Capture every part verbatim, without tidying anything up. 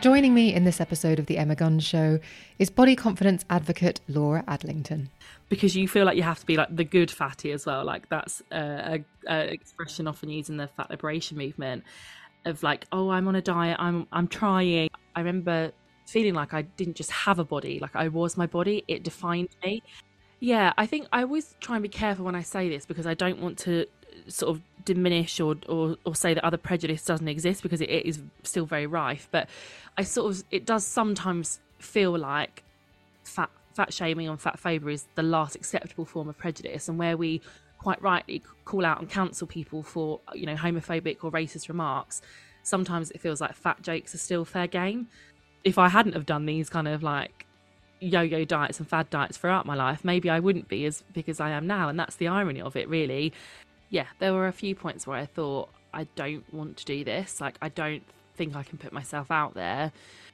Joining me in this episode of The Emma Guns Show is body confidence advocate Laura Adlington. Because you feel like you have to be like the good fatty as well. Like that's a, a, a expression often used in the fat liberation movement of like, oh, I'm on a diet, I'm I'm trying. I remember feeling like I didn't just have a body, like I was my body, it defined me. Yeah, I think I always try and be careful when I say this because I don't want to sort of diminish or, or, or say that other prejudice doesn't exist, because it, it is still very rife. But I sort of, it does sometimes feel like fat fat shaming and fat phobia is the last acceptable form of prejudice, and where we quite rightly call out and cancel people for, you know, homophobic or racist remarks, sometimes it feels like fat jokes are still fair game. If I hadn't have done these kind of like yo-yo diets and fad diets throughout my life, maybe I wouldn't be as big as I am now, and that's the irony of it, really. Yeah, there were a few points where I thought, I don't want to do this, like I don't think I can put myself out there.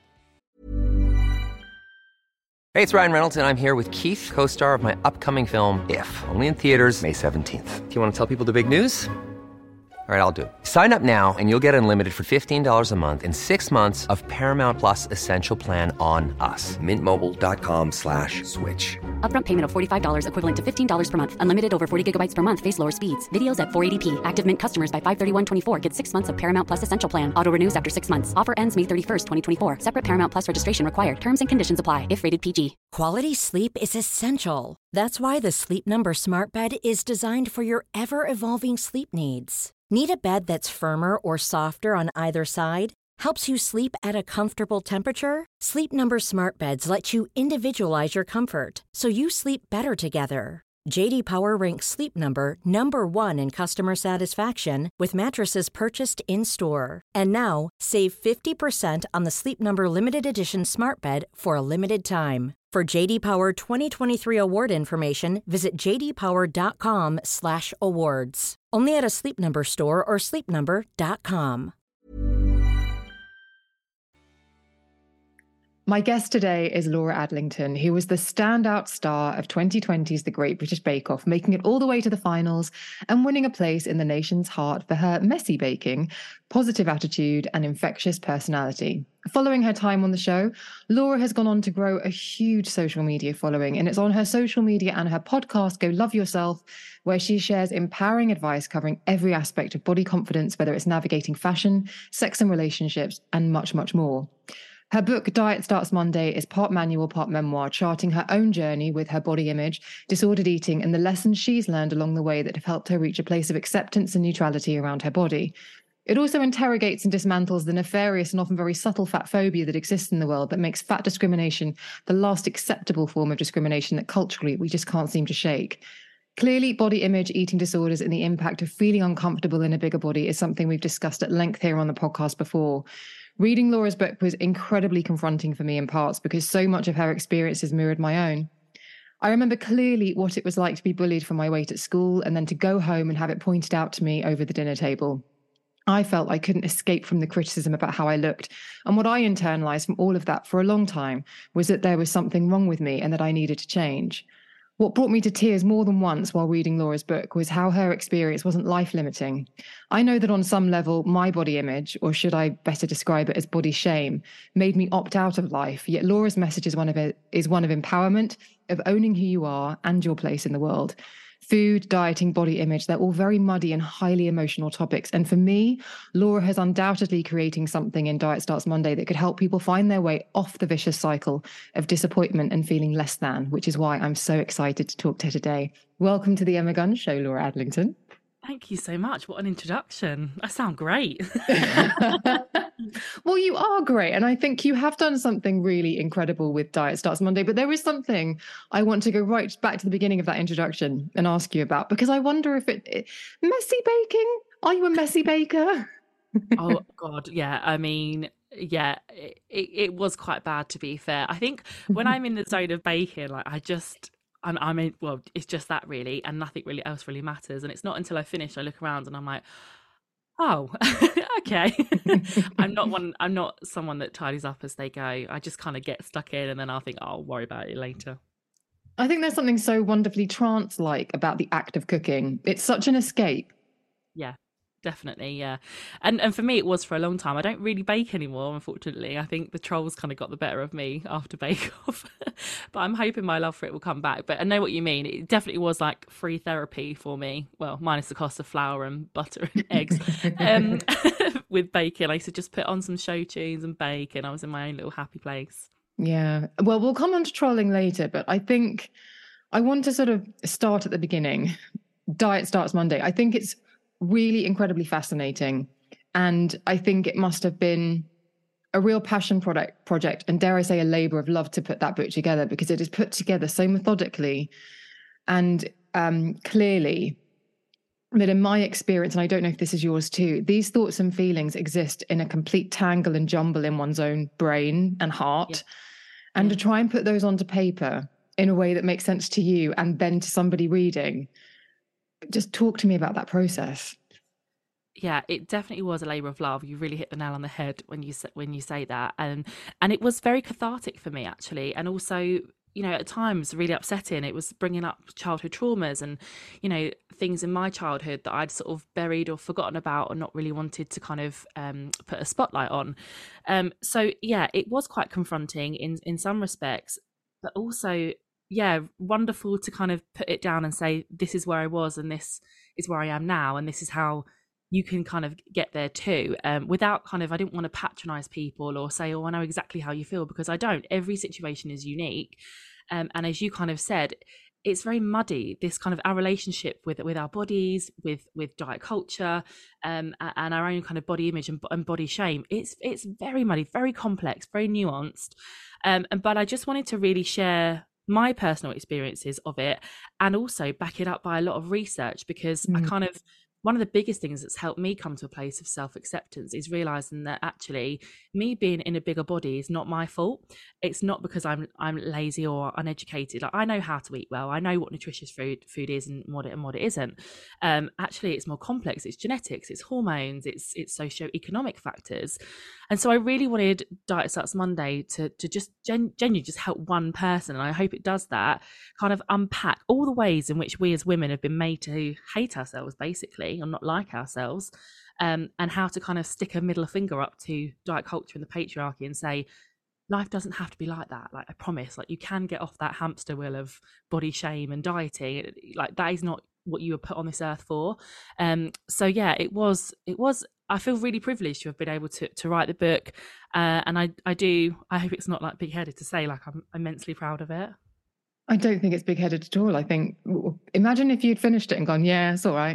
Hey, it's Ryan Reynolds, and I'm here with Keith, co-star of my upcoming film, If, only in theaters May seventeenth. Do you want to tell people the big news? All right, I'll do it. Sign up now and you'll get unlimited for fifteen dollars a month and six months of Paramount Plus Essential Plan on us. Mint Mobile dot com slash switch. Upfront payment of forty-five dollars equivalent to fifteen dollars per month. Unlimited over forty gigabytes per month. Face lower speeds. Videos at four eighty p. Active Mint customers by five thirty-one twenty-four get six months of Paramount Plus Essential Plan. Auto renews after six months. Offer ends May thirty-first, twenty twenty-four. Separate Paramount Plus registration required. Terms and conditions apply if rated P G. Quality sleep is essential. That's why the Sleep Number Smart Bed is designed for your ever-evolving sleep needs. Need a bed that's firmer or softer on either side? Helps you sleep at a comfortable temperature? Sleep Number Smart Beds let you individualize your comfort, so you sleep better together. J D Power ranks Sleep Number number one in customer satisfaction with mattresses purchased in-store. And now, save fifty percent on the Sleep Number Limited Edition Smart Bed for a limited time. For J D Power twenty twenty-three award information, visit j d power dot com slash awards. Only at a Sleep Number store or sleep number dot com. My guest today is Laura Adlington, who was the standout star of twenty twenty's The Great British Bake Off, making it all the way to the finals and winning a place in the nation's heart for her messy baking, positive attitude, and infectious personality. Following her time on the show, Laura has gone on to grow a huge social media following, and it's on her social media and her podcast, Go Love Yourself, where she shares empowering advice covering every aspect of body confidence, whether it's navigating fashion, sex and relationships, and much, much more. Her book, Diet Starts Monday, is part manual, part memoir, charting her own journey with her body image, disordered eating, and the lessons she's learned along the way that have helped her reach a place of acceptance and neutrality around her body. It also interrogates and dismantles the nefarious and often very subtle fat phobia that exists in the world that makes fat discrimination the last acceptable form of discrimination that culturally we just can't seem to shake. Clearly, body image, eating disorders, and the impact of feeling uncomfortable in a bigger body is something we've discussed at length here on the podcast before. Reading Laura's book was incredibly confronting for me in parts because so much of her experiences mirrored my own. I remember clearly what it was like to be bullied for my weight at school and then to go home and have it pointed out to me over the dinner table. I felt I couldn't escape from the criticism about how I looked, and what I internalized from all of that for a long time was that there was something wrong with me and that I needed to change. What brought me to tears more than once while reading Laura's book was how her experience wasn't life-limiting. I know that on some level, my body image, or should I better describe it as body shame, made me opt out of life, yet Laura's message is one of it, is one of empowerment, of owning who you are and your place in the world. Food, dieting, body image, they're all very muddy and highly emotional topics. And for me, Laura has undoubtedly creating something in Diet Starts Monday that could help people find their way off the vicious cycle of disappointment and feeling less than, which is why I'm so excited to talk to her today. Welcome to the Emma Guns Show, Laura Adlington. Thank you so much. What an introduction. I sound great. Well, you are great. And I think you have done something really incredible with Diet Starts Monday. But there is something I want to go right back to the beginning of that introduction and ask you about, because I wonder if it, it messy baking. Are you a messy baker? Oh, God. Yeah. I mean, yeah, it, it, it was quite bad, to be fair. I think when I'm in the zone of baking, like I just... I'm, I mean, well, it's just that really, and nothing really else really matters. And it's not until I finish, I look around and I'm like, oh, okay. I'm not one. I'm not someone that tidies up as they go. I just kind of get stuck in, and then I'll think, oh, I'll worry about it later. I think there's something so wonderfully trance-like about the act of cooking. It's such an escape. Yeah. Definitely, yeah. And and for me it was for a long time. I don't really bake anymore, unfortunately. I think the trolls kind of got the better of me after Bake Off. But I'm hoping my love for it will come back. But I know what you mean. It definitely was like free therapy for me. Well, minus the cost of flour and butter and eggs. um, with baking, I used to just put on some show tunes and bake, and I was in my own little happy place. Yeah. Well, we'll come on to trolling later, but I think I want to sort of start at the beginning. Diet Starts Monday. I think it's really incredibly fascinating. And I think it must have been a real passion product project, and dare I say a labor of love to put that book together, because it is put together so methodically and um, clearly. But in my experience, and I don't know if this is yours too, these thoughts and feelings exist in a complete tangle and jumble in one's own brain and heart. Yeah. And yeah. to try and put those onto paper in a way that makes sense to you and then to somebody reading, just talk to me about that process. Yeah, it definitely was a labour of love. You really hit the nail on the head when you when you say that, and and it was very cathartic for me actually, and also, you know, at times really upsetting. It was bringing up childhood traumas and, you know, things in my childhood that I'd sort of buried or forgotten about or not really wanted to kind of um, put a spotlight on. Um, so yeah, it was quite confronting in in some respects, but also, yeah, wonderful to kind of put it down and say, this is where I was and this is where I am now, and this is how you can kind of get there too, um, without kind of, I didn't want to patronize people or say, oh, I know exactly how you feel, because I don't. Every situation is unique. Um, and as you kind of said, it's very muddy, this kind of our relationship with with our bodies, with with diet culture, um, and our own kind of body image and, and body shame. It's it's very muddy, very complex, very nuanced. Um, and but I just wanted to really share my personal experiences of it, and also back it up by a lot of research, because mm. I kind of, one of the biggest things that's helped me come to a place of self-acceptance is realizing that actually me being in a bigger body is not my fault. It's not because I'm I'm lazy or uneducated. Like, I know how to eat well. I know what nutritious food food is and what it and what it isn't. Um, actually, it's more complex. It's genetics. It's hormones. It's it's socio-economic factors. And so I really wanted Diet Starts Monday to to just gen- genuinely just help one person, and I hope it does that. Kind of unpack all the ways in which we as women have been made to hate ourselves, basically, or not like ourselves, um, and how to kind of stick a middle finger up to diet culture and the patriarchy and say, life doesn't have to be like that. Like, I promise, like, you can get off that hamster wheel of body shame and dieting. Like, that is not what you were put on this earth for. Um, so yeah, it was, it was, I feel really privileged to have been able to to write the book. Uh, and I, I do, I hope it's not like big-headed to say, like, I'm immensely proud of it. I don't think it's big-headed at all. I think, imagine if you'd finished it and gone, yeah, it's all right.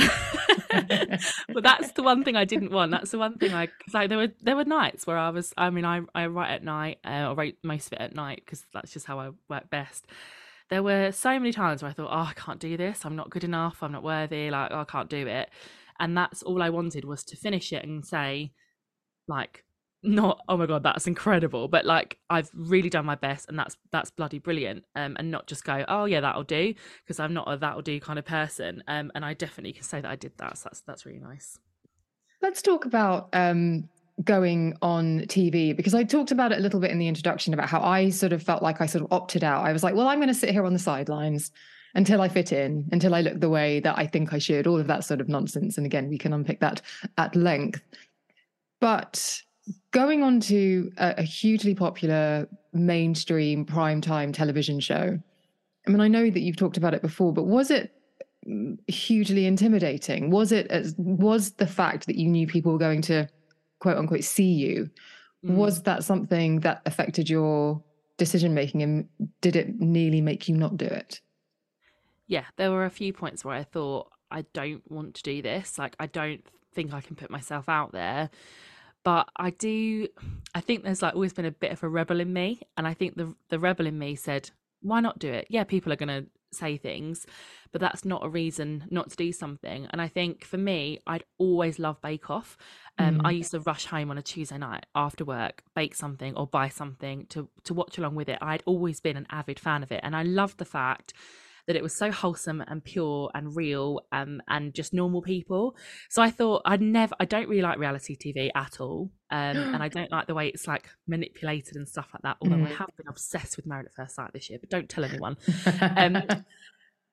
But that's the one thing I didn't want. That's the one thing I, cause like there were there were nights where I was, I mean, I, I write at night, uh, or write most of it at night, because that's just how I work best. There were so many times where I thought, oh, I can't do this. I'm not good enough. I'm not worthy. Like, oh, I can't do it. And that's all I wanted, was to finish it and say, like, not, oh my God, that's incredible, but like, I've really done my best, and that's that's bloody brilliant. Um, and not just go, oh yeah, that'll do, because I'm not a that'll do kind of person. Um, and I definitely can say that I did that. So that's that's really nice. Let's talk about um going on T V, because I talked about it a little bit in the introduction about how I sort of felt like I sort of opted out. I was like, well, I'm going to sit here on the sidelines until I fit in, until I look the way that I think I should, all of that sort of nonsense. And again, we can unpick that at length. But going on to a, a hugely popular mainstream primetime television show, I mean, I know that you've talked about it before, but was it hugely intimidating? Was it, as, was the fact that you knew people were going to, quote unquote, see you, mm. was that something that affected your decision making, and did it nearly make you not do it? Yeah, there were a few points where I thought, I don't want to do this. Like, I don't think I can put myself out there. But I do, I think there's like always been a bit of a rebel in me. And I think the the rebel in me said, why not do it? Yeah, people are going to say things, but that's not a reason not to do something. And I think for me, I'd always loved Bake Off. Um, mm. I used to rush home on a Tuesday night after work, bake something or buy something to, to watch along with it. I'd always been an avid fan of it. And I loved the fact that it was so wholesome and pure and real, um, and just normal people. So I thought, I'd never, I don't really like reality T V at all. Um, and I don't like the way it's like manipulated and stuff like that. Although mm. I have been obsessed with Married at First Sight this year, but don't tell anyone. um,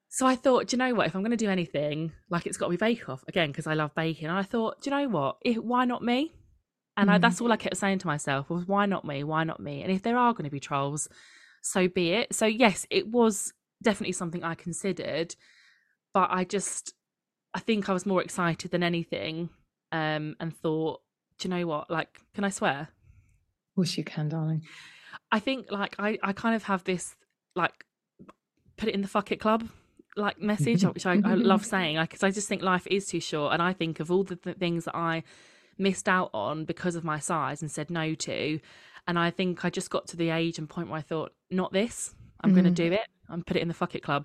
So I thought, do you know what? If I'm going to do anything, like it's got to be Bake Off again, because I love baking. And I thought, do you know what? If, why not me? And Mm. I, that's all I kept saying to myself was, why not me? Why not me? And if there are going to be trolls, so be it. So yes, it was definitely something I considered, but I just, I think I was more excited than anything, um, and thought, do you know what? Like, can I swear? Of course you can, darling. I think like I, I kind of have this like put it in the fuck it club like message, which I, I love saying, like, because I just think life is too short, and I think of all the th- things that I missed out on because of my size and said no to, and I think I just got to the age and point where I thought, not this, I'm mm. going to do it and put it in the fuck it club.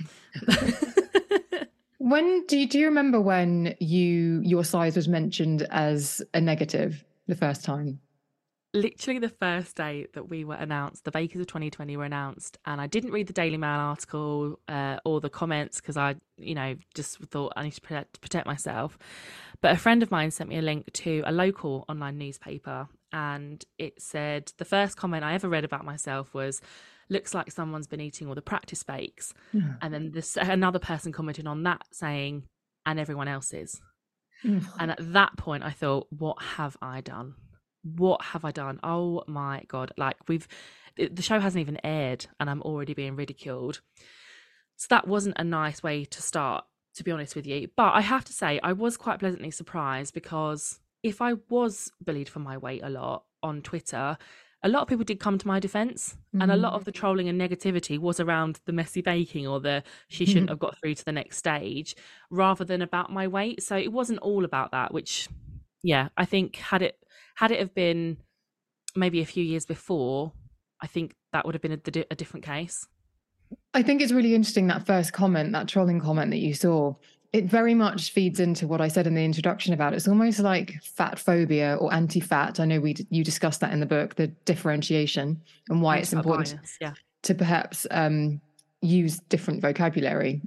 When do you, do you remember when you your size was mentioned as a negative the first time? Literally the first day that we were announced, the Bakers of twenty twenty were announced, and I didn't read the Daily Mail article uh, or the comments because I, you know, just thought I need to protect, protect myself. But a friend of mine sent me a link to a local online newspaper, and it said, the first comment I ever read about myself was, looks like someone's been eating all the practice bakes. Yeah. And then this another person commented on that saying, and everyone else is. Mm. And at that point I thought, what have I done? What have I done? Oh my God. Like we've, the show hasn't even aired and I'm already being ridiculed. So that wasn't a nice way to start, to be honest with you. But I have to say, I was quite pleasantly surprised, because if I was bullied for my weight a lot on Twitter, a lot of people did come to my defense, mm. and a lot of the trolling and negativity was around the messy baking or the she shouldn't have got through to the next stage, rather than about my weight. So it wasn't all about that, which, yeah, I think had it had it have been maybe a few years before, I think that would have been a, a different case. I think it's really interesting, that first comment, that trolling comment that you saw. It very much feeds into what I said in the introduction about it. It's almost like fat phobia or anti-fat. I know we you discussed that in the book, the differentiation and why it's important bias, yeah. to perhaps um, use different vocabulary.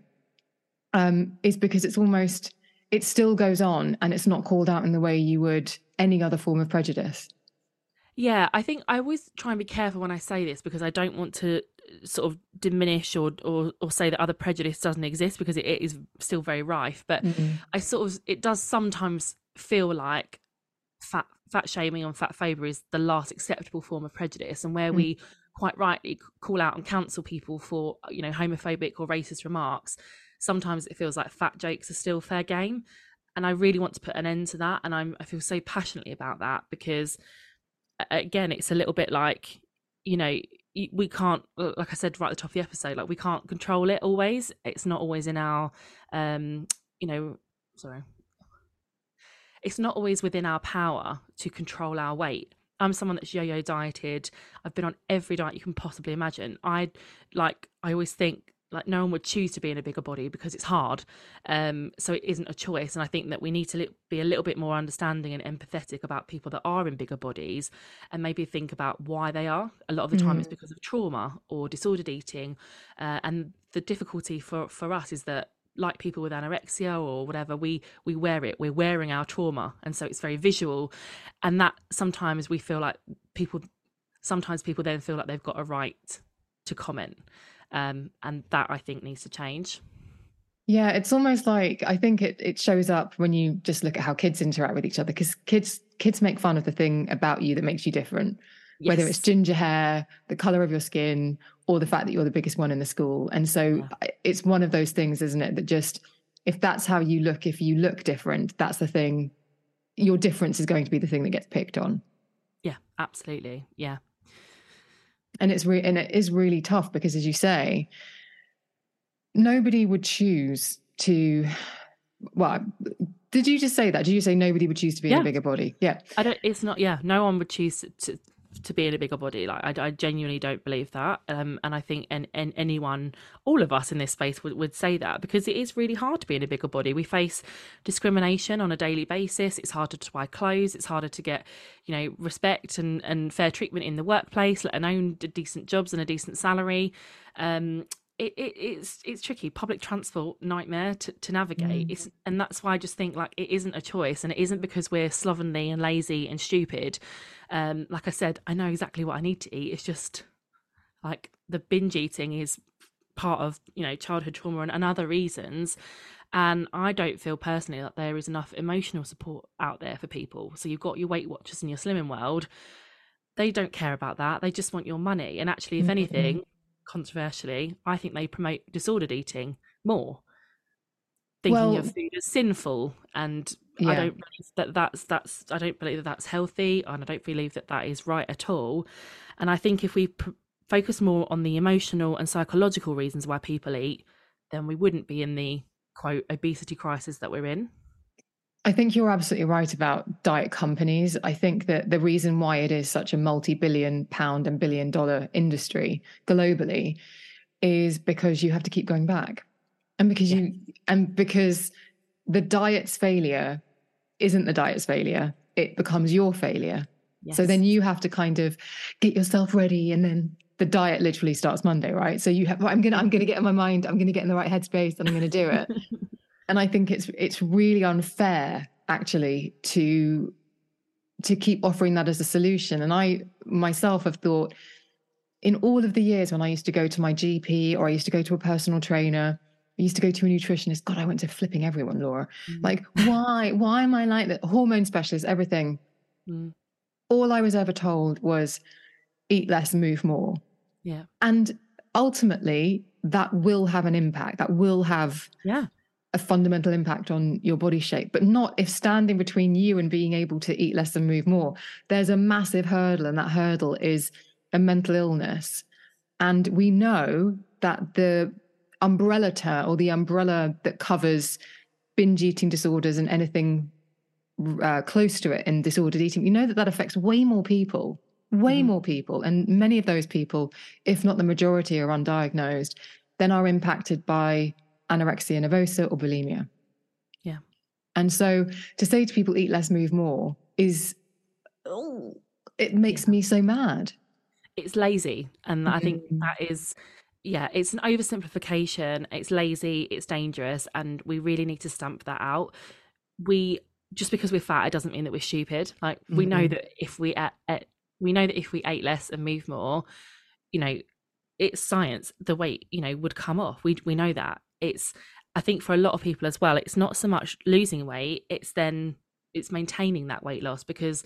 Um, is because it's almost, it still goes on and it's not called out in the way you would any other form of prejudice. Yeah, I think I always try and be careful when I say this, because I don't want to sort of diminish or or, or say that other prejudice doesn't exist, because it, it is still very rife. But mm-hmm. I sort of, it does sometimes feel like fat fat shaming and fat phobia is the last acceptable form of prejudice, and where mm-hmm. we quite rightly call out and cancel people for, you know, homophobic or racist remarks, sometimes it feels like fat jokes are still fair game. And I really want to put an end to that, and I'm I feel so passionately about that, because again, it's a little bit like, you know, we can't, like I said right at the top of the episode, like we can't control it always. It's not always in our, um, you know, sorry. It's not always within our power to control our weight. I'm someone that's yo-yo dieted. I've been on every diet you can possibly imagine. I like, I always think, like, no one would choose to be in a bigger body because it's hard. Um, so it isn't a choice. And I think that we need to li- be a little bit more understanding and empathetic about people that are in bigger bodies, and maybe think about why they are. A lot of the time mm. it's because of trauma or disordered eating. Uh, and the difficulty for, for us is that, like people with anorexia or whatever, we we wear it. We're wearing our trauma. And so it's very visual. And that sometimes we feel like people, sometimes people then feel like they've got a right to comment. Um, and that I think needs to change. Yeah, it's almost like, I think it, it shows up when you just look at how kids interact with each other, because kids kids make fun of the thing about you that makes you different, yes. whether it's ginger hair, the colour of your skin, or the fact that you're the biggest one in the school. And so yeah. it's one of those things, isn't it, that just, if that's how you look, if you look different, that's the thing, your difference is going to be the thing that gets picked on. Yeah, absolutely. Yeah. And it's re- and it is really tough, because, as you say, nobody would choose to. Well, did you just say that? Did you say nobody would choose to be yeah. in a bigger body? Yeah, I don't. It's not. Yeah, no one would choose to to be in a bigger body. Like I, I genuinely don't believe that. Um, and I think and, and anyone, all of us in this space would, would say that, because it is really hard to be in a bigger body. We face discrimination on a daily basis. It's harder to buy clothes. It's harder to get, you know, respect and, and fair treatment in the workplace, let alone decent jobs and a decent salary. Um, It, it it's it's tricky. Public transport, nightmare to, to navigate. Mm. It's, and that's why I just think, like, it isn't a choice, and it isn't because we're slovenly and lazy and stupid. Um, like I said, I know exactly what I need to eat. It's just like the binge eating is part of, you know, childhood trauma and, and other reasons. And I don't feel personally that there is enough emotional support out there for people. So you've got your Weight Watchers and your Slimming World. They don't care about that. They just want your money. And actually, if mm-hmm. anything, controversially, I think they promote disordered eating more, thinking well, of food as sinful. And yeah. I don't believe that that's that's I don't believe that that's healthy, and I don't believe that that is right at all. And I think if we pr- focus more on the emotional and psychological reasons why people eat, then we wouldn't be in the quote obesity crisis that we're in. I think you're absolutely right about diet companies. I think that the reason why it is such a multi-billion pound and billion dollar industry globally is because you have to keep going back. And because yes. you and because the diet's failure isn't the diet's failure, it becomes your failure. Yes. So then you have to kind of get yourself ready, and then the diet literally starts Monday, right? So you have, I'm gonna, I'm gonna get in my mind, I'm gonna get in the right headspace, and I'm gonna do it. And I think it's it's really unfair, actually, to to keep offering that as a solution. And I myself have thought, in all of the years when I used to go to my G P, or I used to go to a personal trainer, I used to go to a nutritionist. God, I went to flipping everyone, Laura. Mm. Like, why? Why am I like that? Hormone specialist, everything. Mm. All I was ever told was eat less, move more. Yeah. And ultimately, that will have an impact. That will have yeah. a fundamental impact on your body shape, but not if standing between you and being able to eat less and move more. There's a massive hurdle, and that hurdle is a mental illness. And we know that the umbrella term, or the umbrella that covers binge eating disorders and anything uh, close to it in disordered eating, we know that that affects way more people, way mm-hmm. more people. And many of those people, if not the majority, are undiagnosed, then are impacted by anorexia nervosa or bulimia. Yeah. And so to say to people, eat less, move more, is, oh, it makes yeah. me so mad. It's lazy. And mm-hmm. I think that is, yeah, it's an oversimplification. It's lazy, it's dangerous, and we really need to stamp that out. We, just because we're fat, it doesn't mean that we're stupid. Like, we mm-hmm. know that if we ate, we know that if we ate less and moved more, you know, it's science, the weight, you know, would come off. We we know that. It's, I think for a lot of people as well, it's not so much losing weight, it's then, it's maintaining that weight loss, because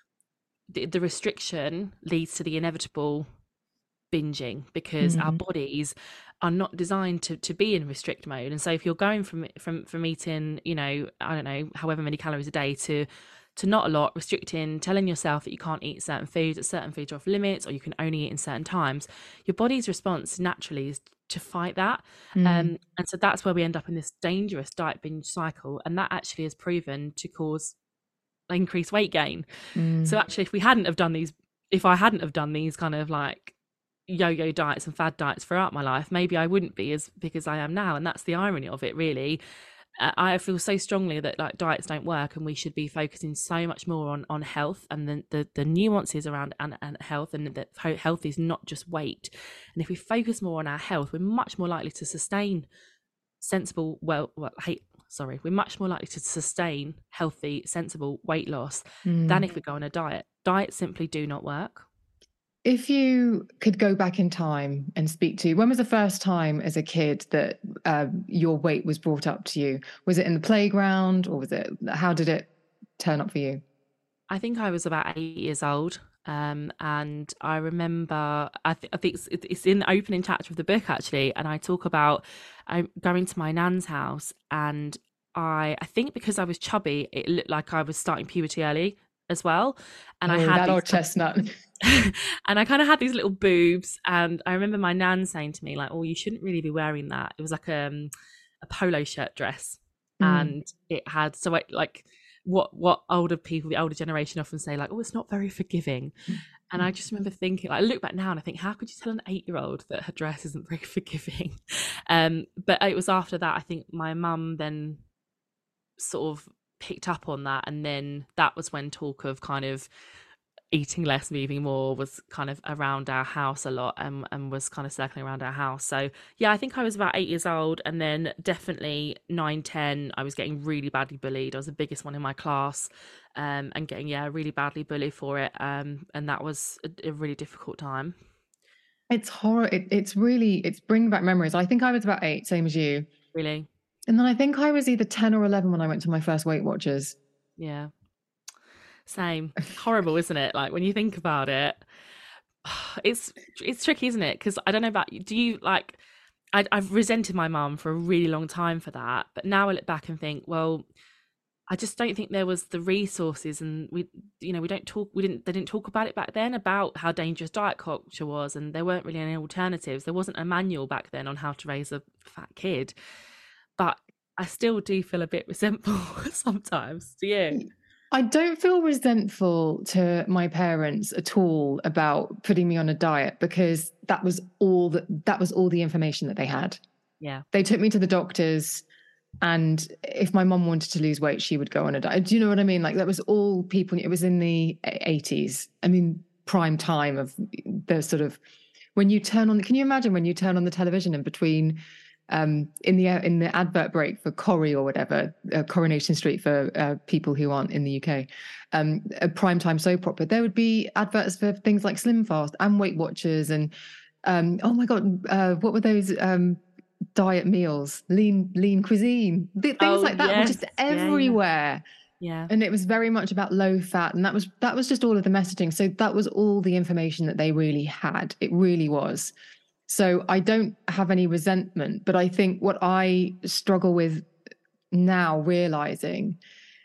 the, the restriction leads to the inevitable binging, because mm-hmm. our bodies are not designed to to be in restrict mode. And so if you're going from from from eating, you know, I don't know, however many calories a day to to not a lot, restricting, telling yourself that you can't eat certain foods, that certain foods are off limits, or you can only eat in certain times, your body's response naturally is to fight that. Mm. Um, and so that's where we end up in this dangerous diet binge cycle. And that actually is proven to cause increased weight gain. Mm. So actually, if we hadn't have done these, if I hadn't have done these kind of like yo-yo diets and fad diets throughout my life, maybe I wouldn't be as big as I am now. And that's the irony of it, really. I feel so strongly that like diets don't work, and we should be focusing so much more on on health and the the, the nuances around and, and health, and that health is not just weight. And if we focus more on our health, we're much more likely to sustain sensible well well hey sorry we're much more likely to sustain healthy, sensible weight loss mm. than if we go on a diet. Diets simply do not work. If you could go back in time and speak to, when was the first time as a kid that uh, your weight was brought up to you? Was it in the playground, or was it, how did it turn up for you? I think I was about eight years old. Um, and I remember, I, th- I think it's, it's in the opening chapter of the book, actually. And I talk about um, going to my nan's house, and I, I think because I was chubby, it looked like I was starting puberty early as well. And oh, I had that old chestnut. And I kind of had these little boobs, and I remember my nan saying to me like, oh, you shouldn't really be wearing that. It was like a, um, a polo shirt dress. Mm. And it had, so it, like what what older people, the older generation often say like, oh, it's not very forgiving. Mm. And I just remember thinking, like, I look back now and I think, how could you tell an eight-year-old that her dress isn't very forgiving? Um, but it was after that, I think my mum then sort of picked up on that, and then that was when talk of kind of eating less, moving more was kind of around our house a lot, and, and was kind of circling around our house. So yeah, I think I was about eight years old, and then definitely nine, ten, I was getting really badly bullied. I was the biggest one in my class, um, and getting, yeah, really badly bullied for it. Um, and that was a, a really difficult time. It's horror. It, it's really, it's bringing back memories. I think I was about eight, same as you. Really? And then I think I was either ten or eleven when I went to my first Weight Watchers. Yeah. Same. Horrible, isn't it? Like when you think about it, it's it's tricky, isn't it? Because I don't know about you. Do you like? I, I've resented my mum for a really long time for that, but now I look back and think, well, I just don't think there was the resources, and we, you know, we don't talk. We didn't. They didn't talk about it back then about how dangerous diet culture was, and there weren't really any alternatives. There wasn't a manual back then on how to raise a fat kid. But I still do feel a bit resentful sometimes. Do you? I don't feel resentful to my parents at all about putting me on a diet, because that was all that that was all the information that they had. Yeah. They took me to the doctors, and if my mom wanted to lose weight, she would go on a diet. Do you know what I mean? Like that was all people. It was in the eighties. I mean, prime time of the sort of when you turn on. Can you imagine when you turn on the television and between um in the in the advert break for Corrie or whatever, uh, Coronation Street for uh, people who aren't in the U K, um a primetime soap opera, there would be adverts for things like Slim Fast and Weight Watchers and um oh my god, uh what were those um diet meals, lean lean cuisine, things oh, like that, yes. were just everywhere. Yeah, yeah. And it was very much about low fat, and that was that was just all of the messaging. So that was all the information that they really had. It really was. So I don't have any resentment, but I think what I struggle with now realizing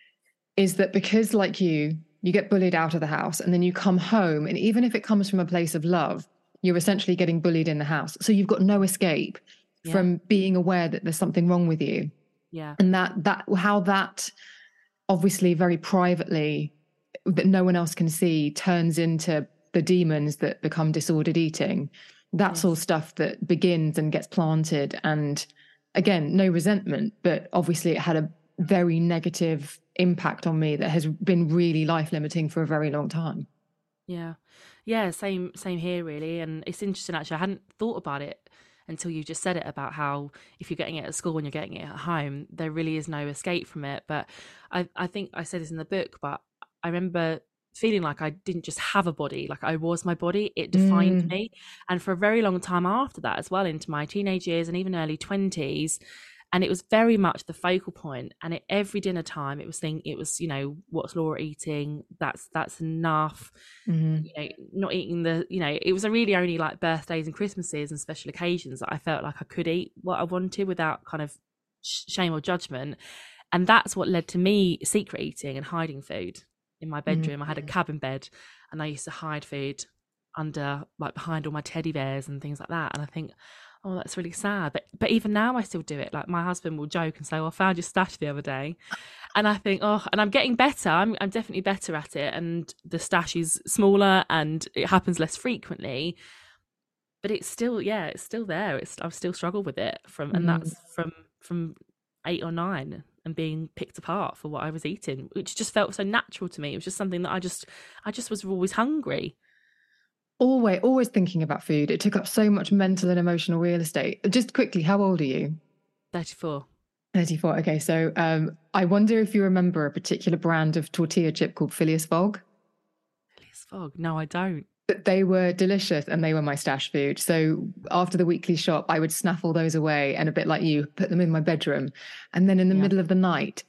is that because, like you, you get bullied out of the house and then you come home, and even if it comes from a place of love, you're essentially getting bullied in the house. So you've got no escape yeah. from being aware that there's something wrong with you. Yeah. And that, that, how that obviously very privately, that no one else can see, turns into the demons that become disordered eating. That's yes. all stuff that begins and gets planted. And again, no resentment, but obviously it had a very negative impact on me that has been really life limiting for a very long time. Yeah. Yeah. Same, same here really. And it's interesting, actually, I hadn't thought about it until you just said it, about how if you're getting it at school and you're getting it at home, there really is no escape from it. But I, I think I said this in the book, but I remember feeling like I didn't just have a body, like I was my body. It defined mm. me. And for a very long time after that as well, into my teenage years and even early twenties, and it was very much the focal point. And at every dinner time, it was thing it was, you know, what's Laura eating? That's that's enough. Mm-hmm. You know, not eating the, you know, it was really only like birthdays and Christmases and special occasions that I felt like I could eat what I wanted without kind of shame or judgment. And that's what led to me secret eating and hiding food. In my bedroom, mm-hmm. I had a cabin bed, and I used to hide food under, like, behind all my teddy bears and things like that. And I think, oh, that's really sad. But but even now, I still do it. Like, my husband will joke and say, "Oh, I found your stash the other day," and I think, oh, and I'm getting better. I'm I'm definitely better at it, and the stash is smaller and it happens less frequently. But it's still, yeah, it's still there. It's I've still struggled with it from, and mm-hmm. that's from from eight or nine. And being picked apart for what I was eating, which just felt so natural to me. It was just something that I just, I just was always hungry. Always, always thinking about food. It took up so much mental and emotional real estate. Just quickly, how old are you? thirty-four. thirty-four. Okay, so um, I wonder if you remember a particular brand of tortilla chip called Phileas Fogg. Phileas Fogg? No, I don't. But they were delicious, and they were my stash food. So after the weekly shop, I would snaffle those away, and a bit like you, put them in my bedroom. And then in the yeah. middle of the night,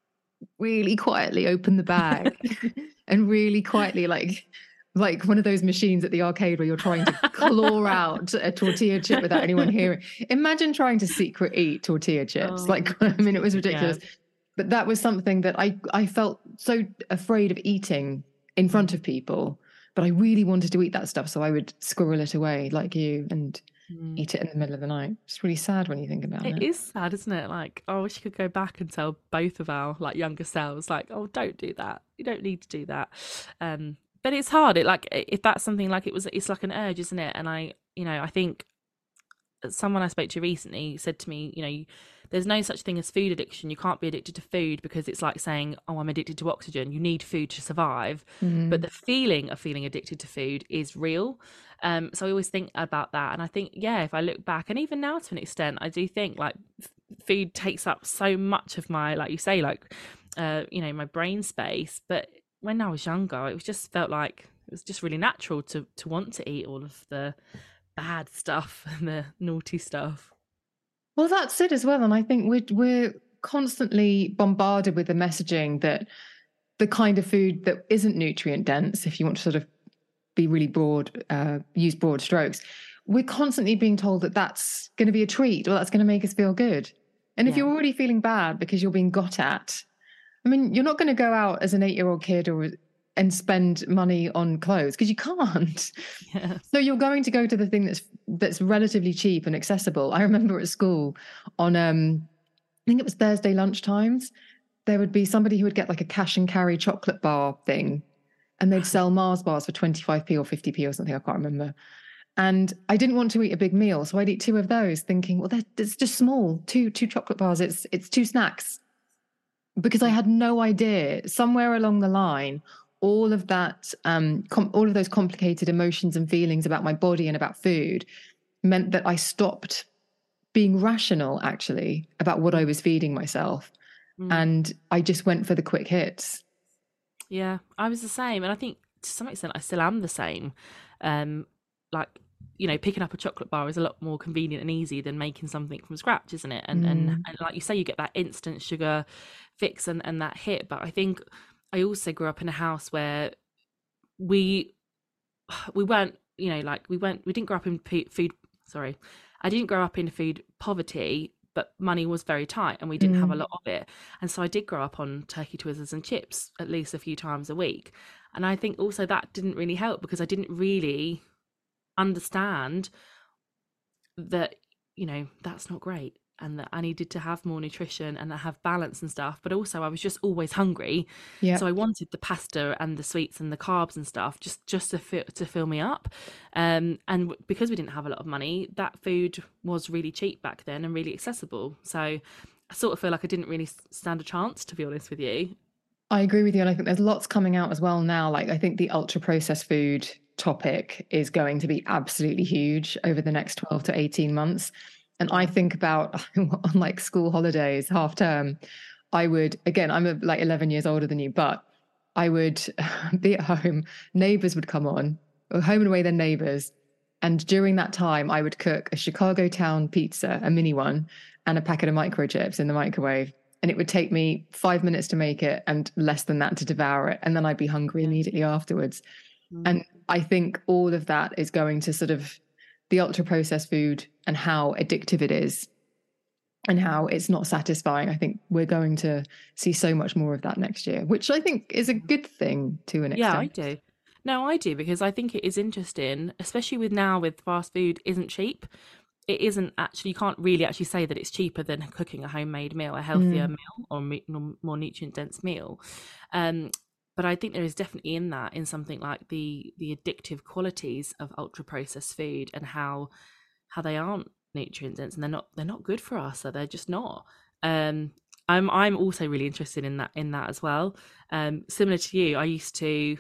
really quietly open the bag and really quietly, like like one of those machines at the arcade where you're trying to claw out a tortilla chip without anyone hearing. Imagine trying to secret eat tortilla chips. Oh, like, I mean, it was ridiculous. Yeah. But that was something that I, I felt so afraid of eating in front of people. But I really wanted to eat that stuff, so I would squirrel it away like you and mm. eat it in the middle of the night. It's really sad when you think about it. It is sad, isn't it? Like, oh, I wish you could go back and tell both of our like younger selves, like, oh, don't do that. You don't need to do that. Um, but it's hard. It like if that's something like it was, it's like an urge, isn't it? And I, you know, I think someone I spoke to recently said to me, you know, there's no such thing as food addiction. You can't be addicted to food, because it's like saying, oh, I'm addicted to oxygen. You need food to survive. Mm. But the feeling of feeling addicted to food is real. Um, so I always think about that. And I think, yeah, if I look back, and even now to an extent, I do think like f- food takes up so much of my, like you say, like, uh, you know, my brain space. But when I was younger, it was just felt like it was just really natural to to want to eat all of the bad stuff and the naughty stuff. Well, that's it as well. And I think we're, we're constantly bombarded with the messaging that the kind of food that isn't nutrient dense, if you want to sort of be really broad, uh, use broad strokes, we're constantly being told that that's going to be a treat or that's going to make us feel good. And if yeah. you're already feeling bad because you're being got at, I mean, you're not going to go out as an eight-year-old kid or and spend money on clothes because you can't. Yeah. So you're going to go to the thing that's that's relatively cheap and accessible. I remember at school on, um, I think it was Thursday lunchtimes, there would be somebody who would get like a cash and carry chocolate bar thing, and they'd sell Mars bars for twenty-five p or fifty p or something, I can't remember. And I didn't want to eat a big meal, so I'd eat two of those thinking, well, it's just small, two two chocolate bars, it's it's two snacks. Because I had no idea, somewhere along the line, all of that, um, com- all of those complicated emotions and feelings about my body and about food meant that I stopped being rational, actually, about what I was feeding myself. Mm. And I just went for the quick hits. Yeah, I was the same. And I think to some extent I still am the same. Um, like, you know, picking up a chocolate bar is a lot more convenient and easy than making something from scratch, isn't it? And, mm. and, and like you say, you get that instant sugar fix and, and that hit. But I think I also grew up in a house where we we weren't, you know, like we weren't, we didn't grow up in food, sorry, I didn't grow up in food poverty, but money was very tight and we didn't mm. have a lot of it. And so I did grow up on turkey twizzlers and chips at least a few times a week. And I think also that didn't really help because I didn't really understand that, you know, that's not great and that I needed to have more nutrition and have balance and stuff. But also I was just always hungry. Yep. So I wanted the pasta and the sweets and the carbs and stuff just, just to, fill, to fill me up. Um, and because we didn't have a lot of money, that food was really cheap back then and really accessible. So I sort of feel like I didn't really stand a chance, to be honest with you. I agree with you. And I think there's lots coming out as well now. Like I think the ultra processed food topic is going to be absolutely huge over the next twelve to eighteen months. And I think about on like school holidays, half term, I would, again, I'm like eleven years older than you, but I would be at home, Neighbours would come on, Home and Away, then Neighbours. And during that time, I would cook a Chicago Town pizza, a mini one, and a packet of microchips in the microwave. And it would take me five minutes to make it and less than that to devour it. And then I'd be hungry immediately afterwards. Mm. And I think all of that is going to sort of the ultra processed food and how addictive it is and how it's not satisfying. I think we're going to see so much more of that next year, which I think is a good thing to an extent. Yeah, I do. No, I do, because I think it is interesting, especially with now with fast food isn't cheap. It isn't actually, you can't really actually say that it's cheaper than cooking a homemade meal, a healthier mm. meal or more nutrient dense meal. Um, but I think there is definitely in that, in something like the the addictive qualities of ultra processed food and how how they aren't nutrient dense and they're not they're not good for us. So they're just not. Um, I'm I'm also really interested in that in that as well. Um, similar to you, I used to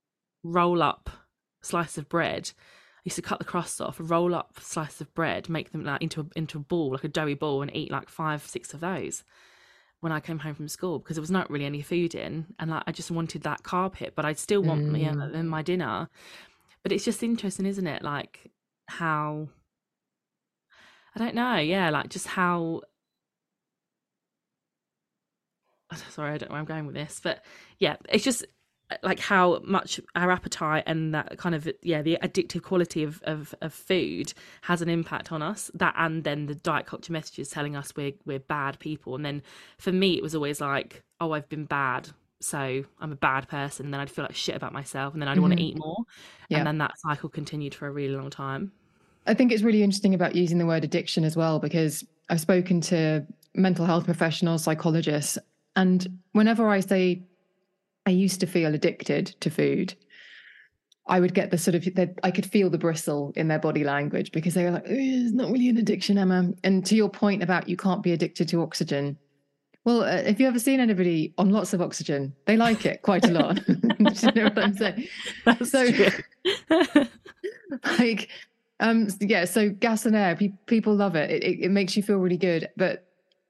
roll up a slice of bread. I used to cut the crust off, roll up slices of bread, make them like into a, into a ball, like a doughy ball, and eat like five, six of those when I came home from school, because there was not really any food in, and like I just wanted that carb hit, but I'd still want mm. yeah, in my dinner. But it's just interesting, isn't it? Like how, I don't know, yeah, like just how, sorry, I don't know where I'm going with this, but yeah, it's just like how much our appetite and that kind of, yeah, the addictive quality of, of, of food has an impact on us. That, and then the diet culture messages telling us we're we're bad people. And then for me, it was always like, oh, I've been bad, so I'm a bad person. And then I'd feel like shit about myself, and then I'd mm-hmm. want to eat more. Yeah. And then that cycle continued for a really long time. I think it's really interesting about using the word addiction as well, because I've spoken to mental health professionals, psychologists, and whenever I say I used to feel addicted to food, I would get the sort of, I could feel the bristle in their body language, because they were like, it's not really an addiction, Emma. And to your point about you can't be addicted to oxygen. Well, uh, if you've ever seen anybody on lots of oxygen, they like it quite a lot. Do you know what I'm saying? That's so, true. like, um, yeah, so gas and air, pe- people love it. It, it. It makes you feel really good. But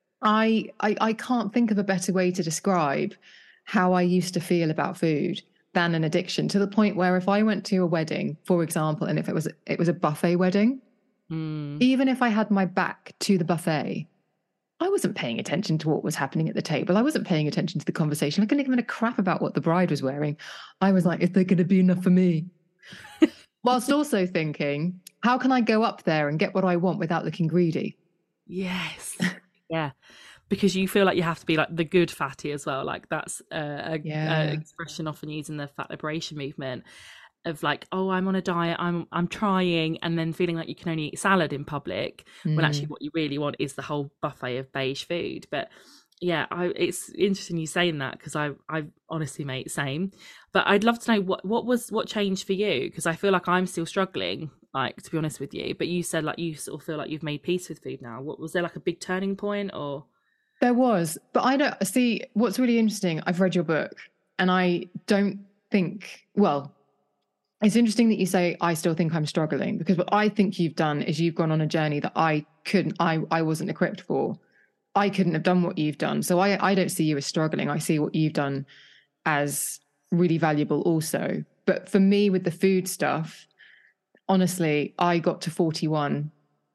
I, I, I can't think of a better way to describe how I used to feel about food than an addiction, to the point where if I went to a wedding, for example, and if it was it was a buffet wedding, Mm. even if I had my back to the buffet, I wasn't paying attention to what was happening at the table. I wasn't paying attention to the conversation. I couldn't give a crap about what the bride was wearing. I was like, is there going to be enough for me? Whilst also thinking, how can I go up there and get what I want without looking greedy? Yes. Yeah. Because you feel like you have to be like the good fatty as well. Like that's a, a, Yeah. a expression often used in the fat liberation movement of like, oh, I'm on a diet, I'm I'm trying, and then feeling like you can only eat salad in public Mm. when actually what you really want is the whole buffet of beige food. But yeah, I, it's interesting you saying that, because I I honestly, mate, same. But I'd love to know what what was what changed for you, because I feel like I'm still struggling, like, to be honest with you. But you said like you sort of feel like you've made peace with food now. What was there, like a big turning point or? There was, but I don't see what's really interesting. I've read your book, and I don't think, well, it's interesting that you say, I still think I'm struggling, because what I think you've done is you've gone on a journey that I couldn't, I, I wasn't equipped for. I couldn't have done what you've done. So I, I don't see you as struggling. I see what you've done as really valuable also. But for me, with the food stuff, honestly, I got to forty-one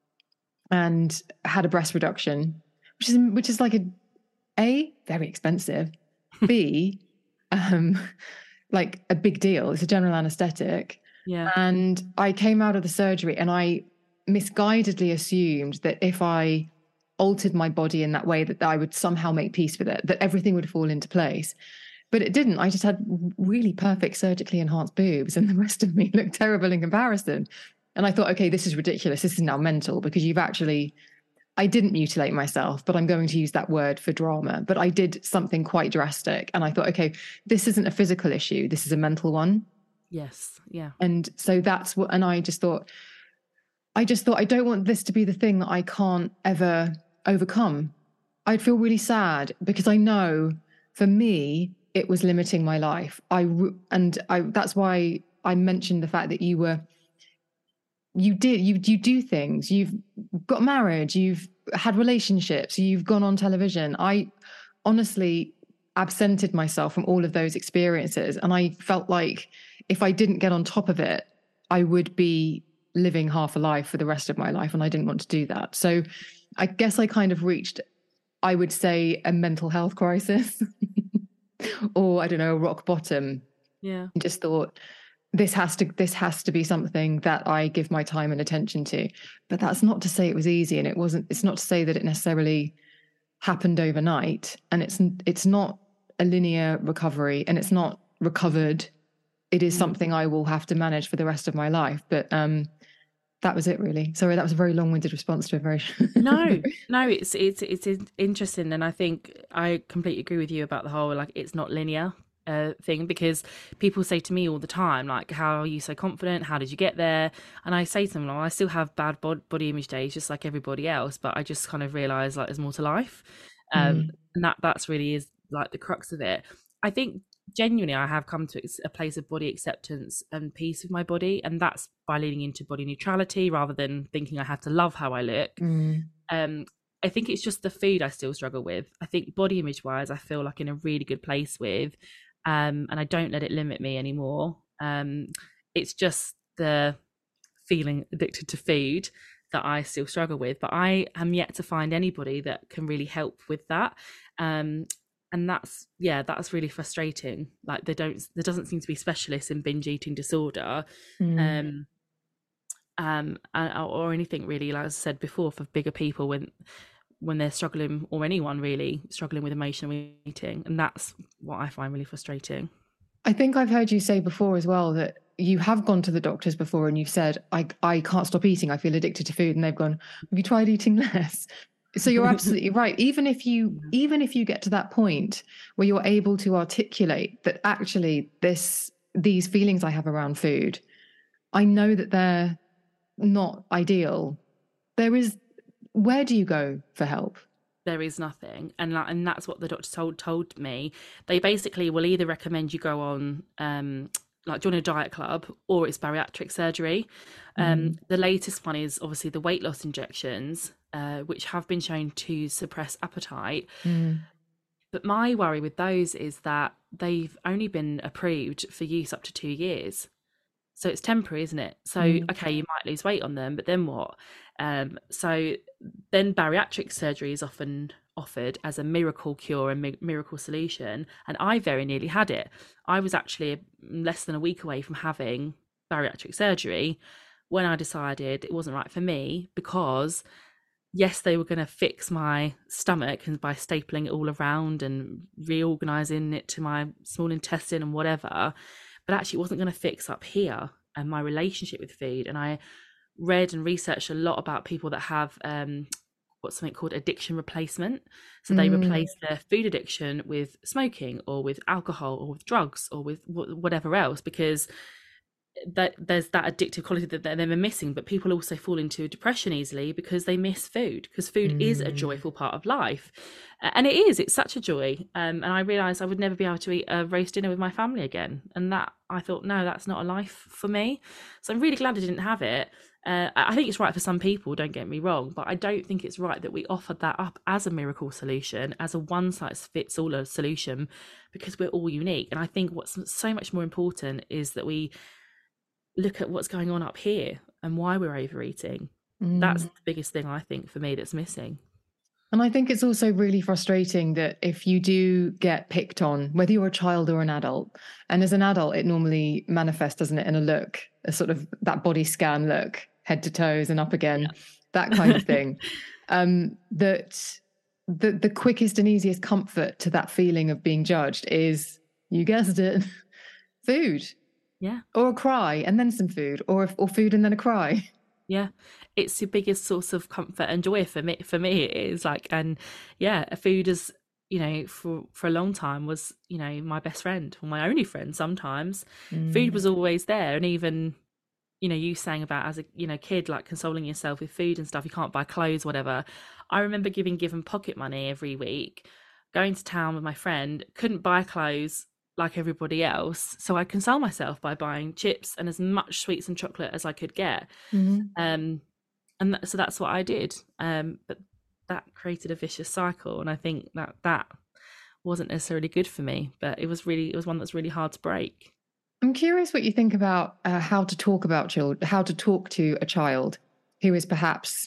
and had a breast reduction, which is, which is like a, A, very expensive, B, um, like a big deal. It's a general anesthetic. Yeah. And I came out of the surgery and I misguidedly assumed that if I altered my body in that way, that I would somehow make peace with it, that everything would fall into place. But it didn't. I just had really perfect surgically enhanced boobs, and the rest of me looked terrible in comparison. And I thought, okay, this is ridiculous. This is now mental, because you've actually, I didn't mutilate myself, but I'm going to use that word for drama. But I did something quite drastic. And I thought, okay, this isn't a physical issue. This is a mental one. Yes. Yeah. And so that's what, and I just thought, I just thought, I don't want this to be the thing that I can't ever overcome. I'd feel really sad, because I know for me, it was limiting my life. I, and I, that's why I mentioned the fact that you were, you did, you, you do things, you've got married, you've had relationships, you've gone on television. I honestly absented myself from all of those experiences. And I felt like if I didn't get on top of it, I would be living half a life for the rest of my life. And I didn't want to do that. So I guess I kind of reached, I would say, a mental health crisis or I don't know, a rock bottom. Yeah. And just thought, this has to, this has to be something that I give my time and attention to. But that's not to say it was easy. And it wasn't, it's not to say that it necessarily happened overnight. And it's, it's not a linear recovery, and it's not recovered. It is something I will have to manage for the rest of my life. But um, that was it, really. Sorry, that was a very long-winded response to a very no, no, it's it's it's interesting, and I think I completely agree with you about the whole like it's not linear uh, thing, because people say to me all the time like, "How are you so confident? How did you get there?" And I say to them, well, I still have bad bod- body image days, just like everybody else, but I just kind of realise like there's more to life, um, mm. and that that's really is like the crux of it. I think genuinely I have come to a place of body acceptance and peace with my body, and that's by leaning into body neutrality rather than thinking I have to love how I look. mm. um I think it's just the food I still struggle with. I think body image wise I feel like in a really good place with, um and I don't let it limit me anymore. Um it's just the feeling addicted to food that I still struggle with, but I am yet to find anybody that can really help with that. um And that's, yeah, that's really frustrating. Like they don't, there doesn't seem to be specialists in binge eating disorder, mm. um, um, or anything really, like I said before, for bigger people when, when they're struggling, or anyone really struggling with emotional eating. And that's what I find really frustrating. I think I've heard you say before as well that you have gone to the doctors before and you've said, I, I can't stop eating. I feel addicted to food. And they've gone, have you tried eating less? So you're absolutely right. Even if you, even if you get to that point where you're able to articulate that actually this, these feelings I have around food, I know that they're not ideal. There is, where do you go for help? There is nothing. And like, and that's what the doctor told, told me. They basically will either recommend you go on, um, like join a diet club, or it's bariatric surgery. Um, mm. The latest one is obviously the weight loss injections, uh, which have been shown to suppress appetite. Mm. But my worry with those is that they've only been approved for use up to two years. So it's temporary, isn't it? So, Mm. okay, you might lose weight on them, but then what? Um, so then bariatric surgery is often offered as a miracle cure and mi- miracle solution. And I very nearly had it. I was actually less than a week away from having bariatric surgery when I decided it wasn't right for me, because yes, they were going to fix my stomach and by stapling it all around and reorganizing it to my small intestine and whatever, but actually it wasn't going to fix up here and my relationship with food. And I read and researched a lot about people that have um, what's something called addiction replacement. So they Mm. replace their food addiction with smoking or with alcohol or with drugs or with wh- whatever else, because that there's that addictive quality that they're, they're missing. But people also fall into depression easily because they miss food, because food mm. is a joyful part of life, and it is it's such a joy. Um, and I realized I would never be able to eat a roast dinner with my family again, and that I thought, no, that's not a life for me. So I'm really glad I didn't have it. uh, I think it's right for some people, don't get me wrong, but I don't think it's right that we offered that up as a miracle solution, as a one size fits all solution, because we're all unique. And I think what's so much more important is that we look at what's going on up here and why we're overeating. Mm. That's the biggest thing I think for me that's missing. And I think it's also really frustrating that if you do get picked on, whether you're a child or an adult, and as an adult, it normally manifests, doesn't it, in a look, a sort of that body scan look, head to toes and up again, yeah. that kind of thing, um, that the, the quickest and easiest comfort to that feeling of being judged is, you guessed it, food. Yeah. Or a cry and then some food, or or food and then a cry. Yeah. It's your biggest source of comfort and joy for me. For me, it is like, and yeah, food is, you know, for, for a long time was, you know, my best friend or my only friend sometimes. Mm. Food was always there. And even, you know, you saying about as a, you know, kid, like consoling yourself with food and stuff, you can't buy clothes, whatever. I remember giving given pocket money every week, going to town with my friend, couldn't buy clothes like everybody else, so I console myself by buying chips and as much sweets and chocolate as I could get. Mm-hmm. um and th- so that's what I did, um but that created a vicious cycle, and I think that that wasn't necessarily good for me, but it was really it was one that's really hard to break. I'm curious what you think about uh, how to talk about children, how to talk to a child who is perhaps,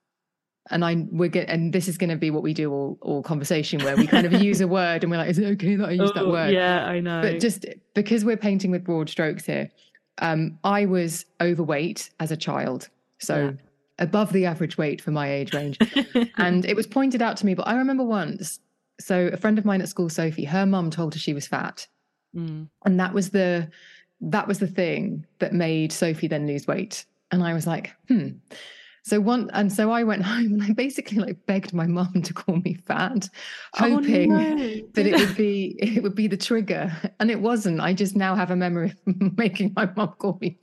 and I we're get, and this is going to be what we do all, all conversation, where we kind of use a word and we're like, is it okay that I use oh, that word? Yeah, I know. But just because we're painting with broad strokes here, um, I was overweight as a child, so yeah. above the average weight for my age range, and it was pointed out to me. But I remember once, so a friend of mine at school, Sophie, her mum told her she was fat, mm. and that was the that was the thing that made Sophie then lose weight, and I was like, hmm. So one, and so I went home and I basically like begged my mum to call me fat, hoping oh, no. that it would be it would be the trigger, and it wasn't. I just now have a memory of making my mum call me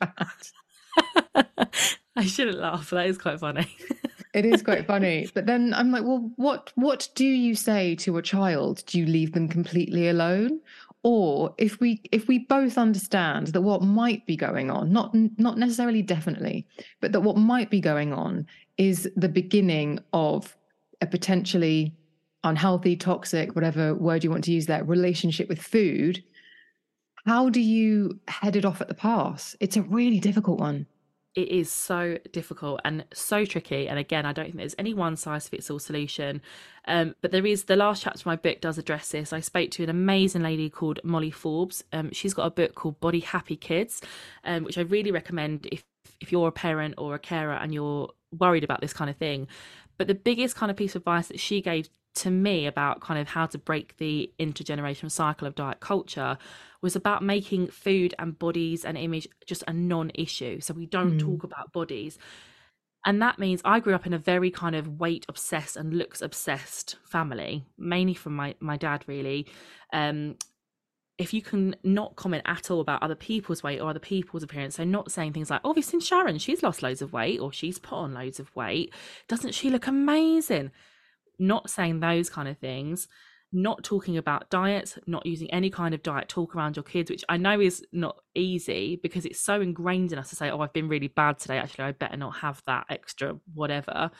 fat. I shouldn't laugh, but that is quite funny. It is quite funny. But then I'm like, well, what what do you say to a child? Do you leave them completely alone? Or if we if we both understand that what might be going on, not not necessarily definitely, but that what might be going on is the beginning of a potentially unhealthy, toxic, whatever word you want to use there, relationship with food, how do you head it off at the pass? It's a really difficult one. It is so difficult and so tricky. And again, I don't think there's any one size fits all solution. Um, but there is, the last chapter of my book does address this. I spoke to an amazing lady called Molly Forbes. Um, she's got a book called Body Happy Kids, um, which I really recommend if, if you're a parent or a carer and you're worried about this kind of thing. But the biggest kind of piece of advice that she gave to me about kind of how to break the intergenerational cycle of diet culture was about making food and bodies and image just a non-issue. So we don't mm. talk about bodies. And that means I grew up in a very kind of weight obsessed and looks obsessed family, mainly from my, my dad, really. Um, if you can not comment at all about other people's weight or other people's appearance, so not saying things like, oh, have you seen Sharon? She's lost loads of weight, or she's put on loads of weight. Doesn't she look amazing? Not saying those kind of things. Not talking about diets, not using any kind of diet talk around your kids, which I know is not easy because it's so ingrained in us to say, oh, I've been really bad today, actually I better not have that extra whatever.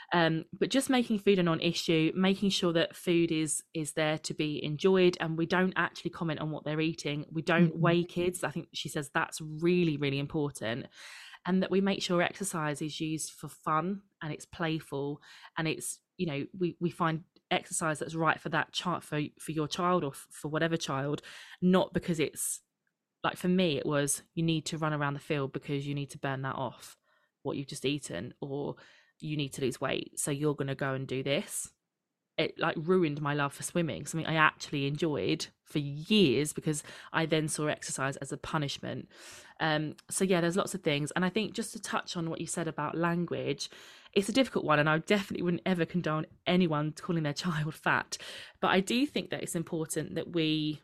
Um, but just making food a non-issue, making sure that food is is there to be enjoyed, and we don't actually comment on what they're eating. We don't Mhm. weigh kids. I think she says that's really, really important. And that we make sure exercise is used for fun and it's playful, and it's, you know, we, we find exercise that's right for that child, for, for your child, or f- for whatever child, not because it's like, for me, it was, you need to run around the field because you need to burn that off, what you've just eaten, or you need to lose weight, so you're going to go and do this. It like ruined my love for swimming, something I actually enjoyed for years, because I then saw exercise as a punishment. Um, so yeah, there's lots of things. And I think, just to touch on what you said about language, it's a difficult one, and I definitely wouldn't ever condone anyone calling their child fat. But I do think that it's important that we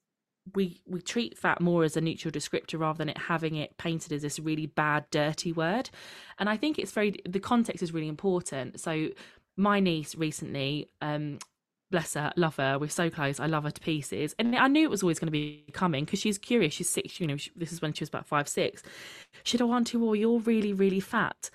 we we treat fat more as a neutral descriptor, rather than it having it painted as this really bad, dirty word. And I think it's very, the context is really important. So my niece recently, um bless her, love her, we're so close, I love her to pieces, and I knew it was always going to be coming, because she's curious, she's six, you know, she, this is when she was about five six. She'd, oh auntie, well, you're really, really fat.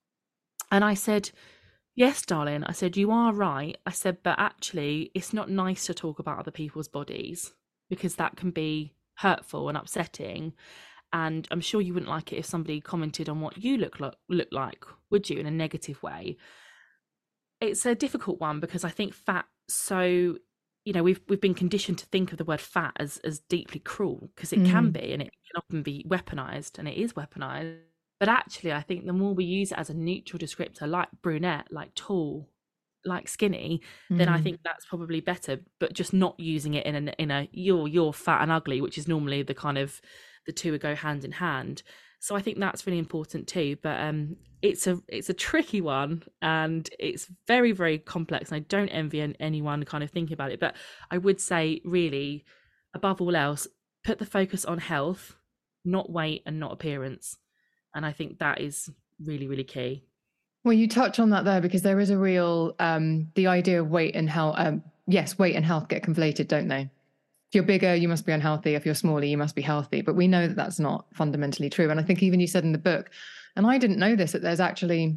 And I said, yes darling, I said, you are right. I said, but actually it's not nice to talk about other people's bodies, because that can be hurtful and upsetting. And I'm sure you wouldn't like it if somebody commented on what you look like, look like, would you, in a negative way? It's a difficult one, because I think fat, so, you know, we've we've been conditioned to think of the word fat as as deeply cruel, because it mm. can be, and it can often be weaponized, and it is weaponized. But actually, I think the more we use it as a neutral descriptor, like brunette, like tall, like skinny, mm. then I think that's probably better. But just not using it in a in a you're you're fat and ugly, which is normally the kind of, the two would go hand in hand. So I think that's really important too. But um, it's a it's a tricky one, and it's very, very complex. And I don't envy anyone kind of thinking about it. But I would say, really, above all else, put the focus on health, not weight and not appearance. And I think that is really, really key. Well, you touch on that there, because there is a real, um, the idea of weight and health. Um, yes, weight and health get conflated, don't they? If you're bigger, you must be unhealthy. If you're smaller, you must be healthy. But we know that that's not fundamentally true. And I think even you said in the book, and I didn't know this, that there's actually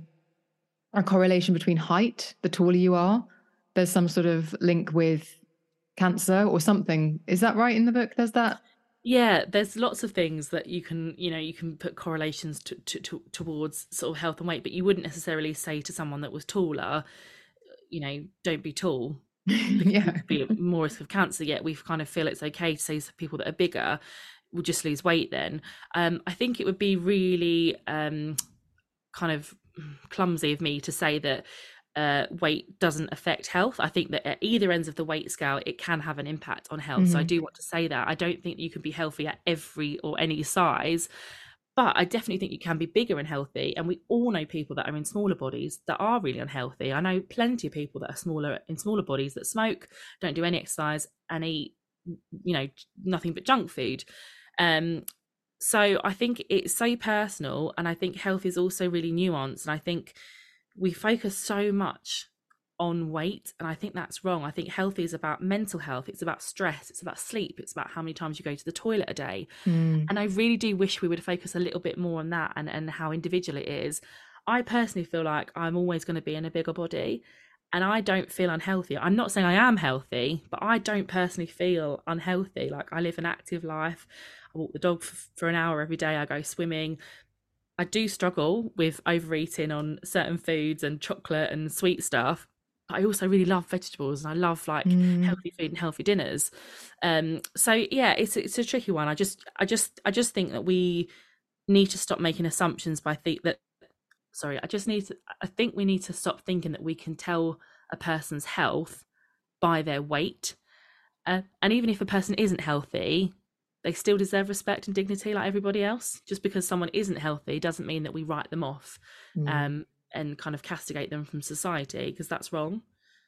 a correlation between height. The taller you are, there's some sort of link with cancer or something. Is that right in the book? There's that? Yeah, there's lots of things that you can, you know, you can put correlations to, to, to, towards sort of health and weight, but you wouldn't necessarily say to someone that was taller, you know, don't be tall. Yeah, be more risk of cancer. Yet we kind of feel it's okay to say to people that are bigger will just lose weight. Then um I think it would be really um kind of clumsy of me to say that uh weight doesn't affect health. I think that at either ends of the weight scale, it can have an impact on health. Mm-hmm. So I do want to say that I don't think you can be healthy at every or any size, but I definitely think you can be bigger and healthy. And we all know people that are in smaller bodies that are really unhealthy. I know plenty of people that are smaller in smaller bodies that smoke, don't do any exercise, and eat, you know, nothing but junk food. Um, so I think it's so personal, and I think health is also really nuanced. And I think we focus so much on weight, and I think that's wrong. I think health is about mental health, it's about stress, it's about sleep, it's about how many times you go to the toilet a day. Mm. And I really do wish we would focus a little bit more on that, and, and how individual it is. I personally feel like I'm always going to be in a bigger body, and I don't feel unhealthy. I'm not saying I am healthy, but I don't personally feel unhealthy. Like, I live an active life, I walk the dog for, for an hour every day, I go swimming. I do struggle with overeating on certain foods and chocolate and sweet stuff. I also really love vegetables, and I love like mm. healthy food and healthy dinners. Um, so yeah, it's it's a tricky one. I just I just I just think that we need to stop making assumptions by think that. Sorry, I just need to. I think we need to stop thinking that we can tell a person's health by their weight, uh, and even if a person isn't healthy, they still deserve respect and dignity like everybody else. Just because someone isn't healthy doesn't mean that we write them off. Mm. Um, and kind of castigate them from society, because that's wrong.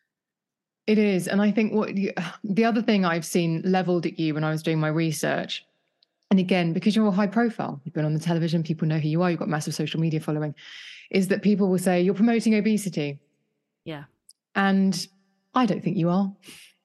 It is. And I think what you, the other thing I've seen leveled at you when I was doing my research, and again, because you're high profile, you've been on the television, people know who you are, you've got massive social media following, is that people will say you're promoting obesity. Yeah. And I don't think you are.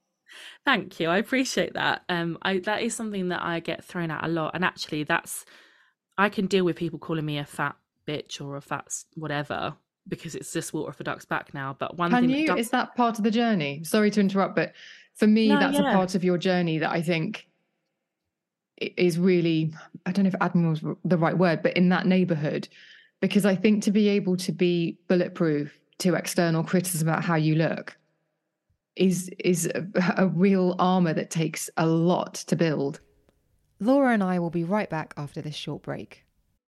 Thank you. I appreciate that. Um, I that is something that I get thrown at a lot. And actually that's, I can deal with people calling me a fat bitch or a fat whatever, because it's just water off a duck's back now. But one Can thing you, that does... is that part of the journey? Sorry to interrupt, but for me, No, that's yeah. a part of your journey that I think is really, I don't know if admirable is the right word, but in that neighborhood, because I think to be able to be bulletproof to external criticism about how you look is is a, a real armor that takes a lot to build. Laura and I will be right back after this short break.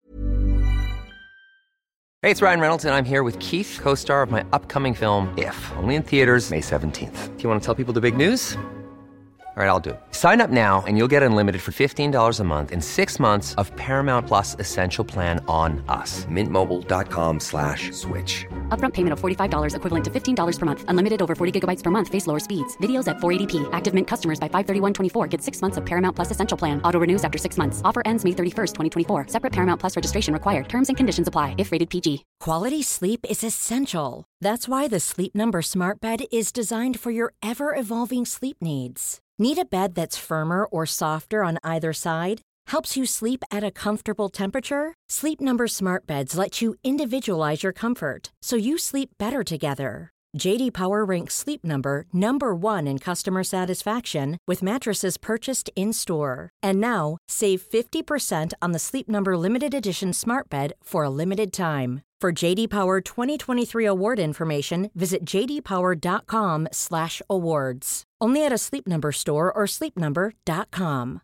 Hey, it's Ryan Reynolds, and I'm here with Keith, co-star of my upcoming film, If, only in theaters May seventeenth. Do you want to tell people the big news? All right, I'll do it. Sign up now and you'll get unlimited for fifteen dollars a month and six months of Paramount Plus Essential Plan on us. Mint Mobile dot com slash switch. Upfront payment of forty-five dollars equivalent to fifteen dollars per month. Unlimited over forty gigabytes per month. Face lower speeds. Videos at four eighty p. Active Mint customers by five thirty-one twenty-four get six months of Paramount Plus Essential Plan. Auto renews after six months. Offer ends May thirty-first, twenty twenty-four. Separate Paramount Plus registration required. Terms and conditions apply if rated P G. Quality sleep is essential. That's why the Sleep Number Smart Bed is designed for your ever-evolving sleep needs. Need a bed that's firmer or softer on either side? Helps you sleep at a comfortable temperature? Sleep Number Smart Beds let you individualize your comfort, so you sleep better together. J D Power ranks Sleep Number number one in customer satisfaction with mattresses purchased in-store. And now, save fifty percent on the Sleep Number Limited Edition Smart Bed for a limited time. For J D Power twenty twenty-three award information, visit j d power dot com slash awards. Only at a Sleep Number store or sleep number dot com.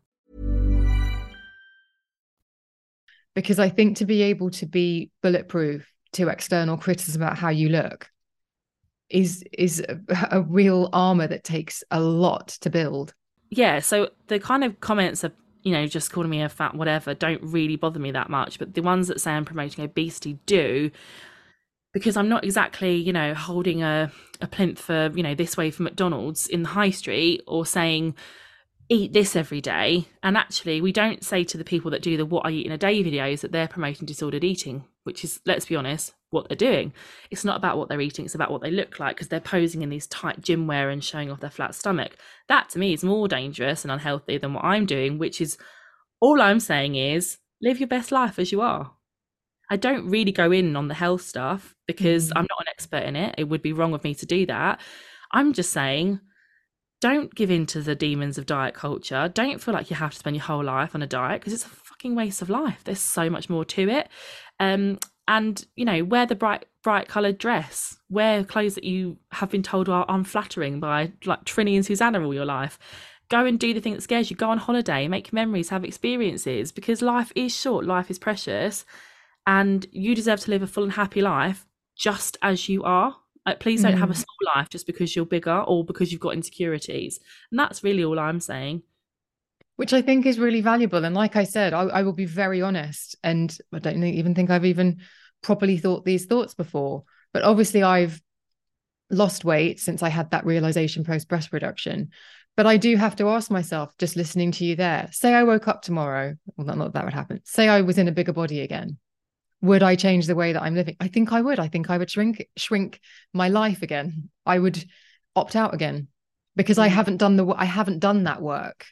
Because I think to be able to be bulletproof to external criticism about how you look is is a, a real armor that takes a lot to build. Yeah, so the kind of comments of, you know, just calling me a fat whatever don't really bother me that much, but the ones that say I'm promoting obesity do, because I'm not exactly, you know, holding a, a plinth for, you know, this way for McDonald's in the high street or saying eat this every day. And actually we don't say to the people that do the what I eat in a day videos that they're promoting disordered eating, which is, let's be honest, what they're doing. It's not about what they're eating, it's about what they look like, because they're posing in these tight gym wear and showing off their flat stomach. That to me is more dangerous and unhealthy than what I'm doing, which is, all I'm saying is live your best life as you are. I don't really go in on the health stuff because mm. I'm not an expert in it. It would be wrong of me to do that. I'm just saying, don't give in to the demons of diet culture. Don't feel like you have to spend your whole life on a diet, because it's a fucking waste of life. There's so much more to it. Um, and, you know, wear the bright, bright coloured dress. Wear clothes that you have been told are unflattering by like Trini and Susanna all your life. Go and do the thing that scares you. Go on holiday, make memories, have experiences, because life is short. Life is precious. And you deserve to live a full and happy life just as you are. Like, please don't mm. have a small life just because you're bigger or because you've got insecurities. And that's really all I'm saying. Which I think is really valuable. And like I said, I, I will be very honest. And I don't even think I've even properly thought these thoughts before. But obviously I've lost weight since I had that realization post breast reduction. But I do have to ask myself, just listening to you there, say I woke up tomorrow, well, not, not that would happen. Say I was in a bigger body again. Would I change the way that I'm living? I think I would. I think I would shrink shrink my life again. I would opt out again because I haven't done the I haven't done that work.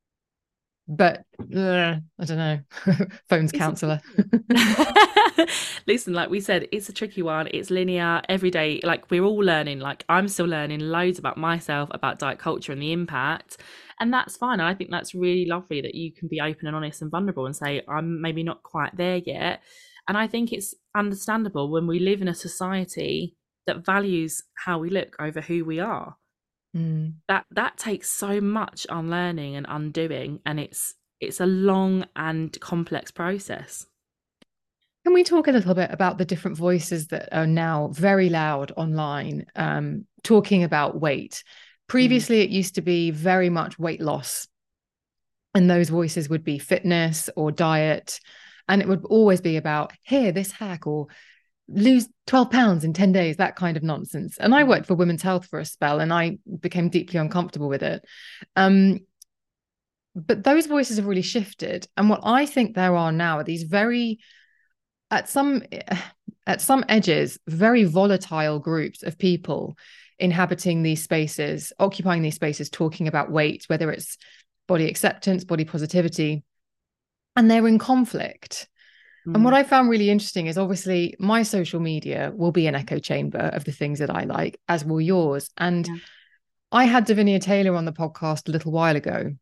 But uh, I don't know. Phone's counsellor. Listen, like we said, it's a tricky one. It's linear every day. Like, we're all learning. Like, I'm still learning loads about myself, about diet culture and the impact. And that's fine. And I think that's really lovely that you can be open and honest and vulnerable and say, I'm maybe not quite there yet. And I think it's understandable when we live in a society that values how we look over who we are. Mm. That that takes so much unlearning and undoing, and it's it's a long and complex process. Can we talk a little bit about the different voices that are now very loud online, um, talking about weight? Previously, mm. it used to be very much weight loss, and those voices would be fitness or diet. And it would always be about, here, this hack, or lose twelve pounds in ten days, that kind of nonsense. And I worked for Women's Health for a spell and I became deeply uncomfortable with it. Um, but those voices have really shifted. And what I think there are now are these very, at some, at some edges, very volatile groups of people inhabiting these spaces, occupying these spaces, talking about weight, whether it's body acceptance, body positivity. And they're in conflict. And what I found really interesting is obviously my social media will be an echo chamber of the things that I like, as will yours. And yeah. I had Davinia Taylor on the podcast a little while ago.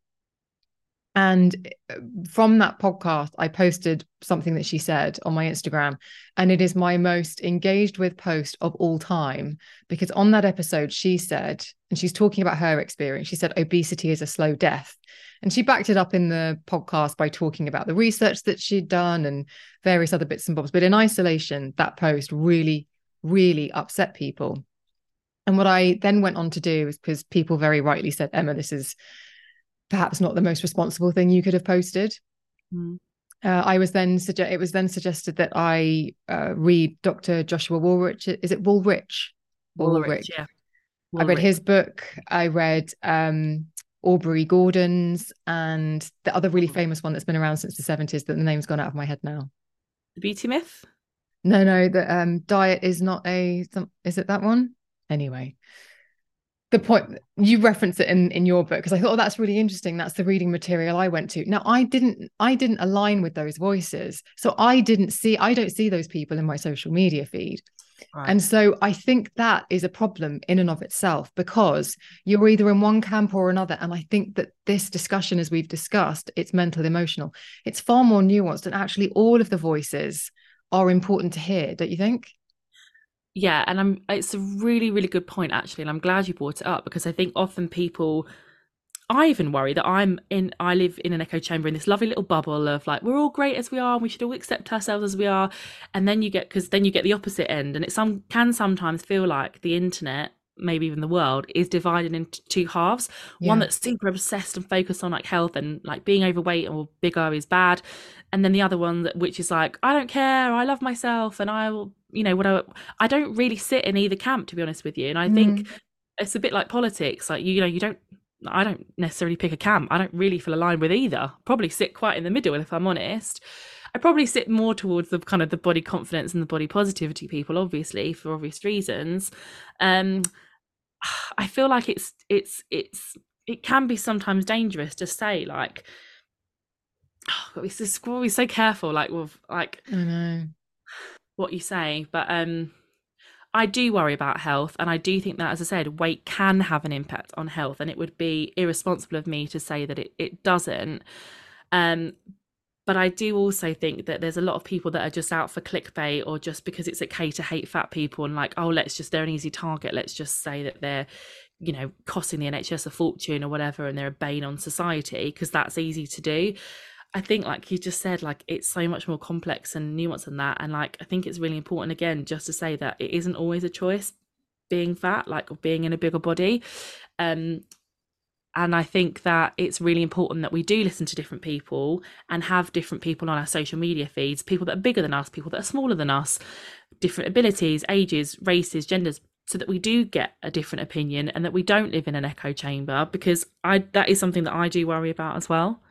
And from that podcast, I posted something that she said on my Instagram, and it is my most engaged with post of all time, because on that episode, she said, and she's talking about her experience, she said, obesity is a slow death. And she backed it up in the podcast by talking about the research that she'd done and various other bits and bobs. But in isolation, that post really, really upset people. And what I then went on to do is, because people very rightly said, Emma, this is perhaps not the most responsible thing you could have posted. Mm. Uh, I was then suggest it was then suggested that I uh, read Doctor Joshua Woolrich. Is it Woolrich? Woolrich, Woolrich. Yeah. Woolrich. I read his book. I read um, Aubrey Gordon's, and the other really famous one that's been around since the seventies that the name's gone out of my head now. The Beauty Myth? No, no. The um, diet is not a. Is it that one? Anyway. The point, you reference it in, in your book, because I thought, oh, that's really interesting. That's the reading material I went to. Now, I didn't, I didn't align with those voices. So I didn't see, I don't see those people in my social media feed. Right. And so I think that is a problem in and of itself, because you're either in one camp or another. And I think that this discussion, as we've discussed, it's mental, emotional. It's far more nuanced, and actually all of the voices are important to hear, don't you think? Yeah, and I'm it's a really, really good point, actually, and I'm glad you brought it up, because I think often people, I even worry that I'm in, I live in an echo chamber in this lovely little bubble of like, we're all great as we are, and we should all accept ourselves as we are. And then you get, because then you get the opposite end, and it some can sometimes feel like the internet, maybe even the world, is divided into two halves. Yeah. One that's super obsessed and focused on like health and like being overweight or bigger is bad, and then the other one that, which is like, I don't care, I love myself, and I will, you know, what I, I don't really sit in either camp, to be honest with you. And I mm. think it's a bit like politics. Like, you know, you don't, I don't necessarily pick a camp. I don't really feel aligned with either. Probably sit quite in the middle, if I'm honest. I probably sit more towards the kind of the body confidence and the body positivity people, obviously, for obvious reasons. Um, I feel like it's, it's, it's, it can be sometimes dangerous to say like, oh, it's just, we're so careful, like, with like, I know what you say, but um I do worry about health, and I do think that, as I said, weight can have an impact on health, and it would be irresponsible of me to say that it, it doesn't. Um but I do also think that there's a lot of people that are just out for clickbait, or just because it's okay to hate fat people, and like, oh, let's just, they're an easy target, let's just say that they're, you know, costing the N H S a fortune or whatever, and they're a bane on society, because that's easy to do. I think, like you just said, like, it's so much more complex and nuanced than that. And like, I think it's really important, again, just to say that it isn't always a choice being fat, like, or being in a bigger body. Um, and I think that it's really important that we do listen to different people and have different people on our social media feeds, people that are bigger than us, people that are smaller than us, different abilities, ages, races, genders, so that we do get a different opinion and that we don't live in an echo chamber, because I that is something that I do worry about as well.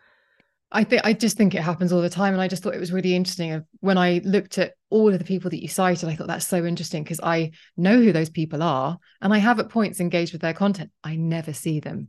I think I just think it happens all the time, and I just thought it was really interesting. When I looked at all of the people that you cited, I thought that's so interesting, because I know who those people are, and I have at points engaged with their content. I never see them.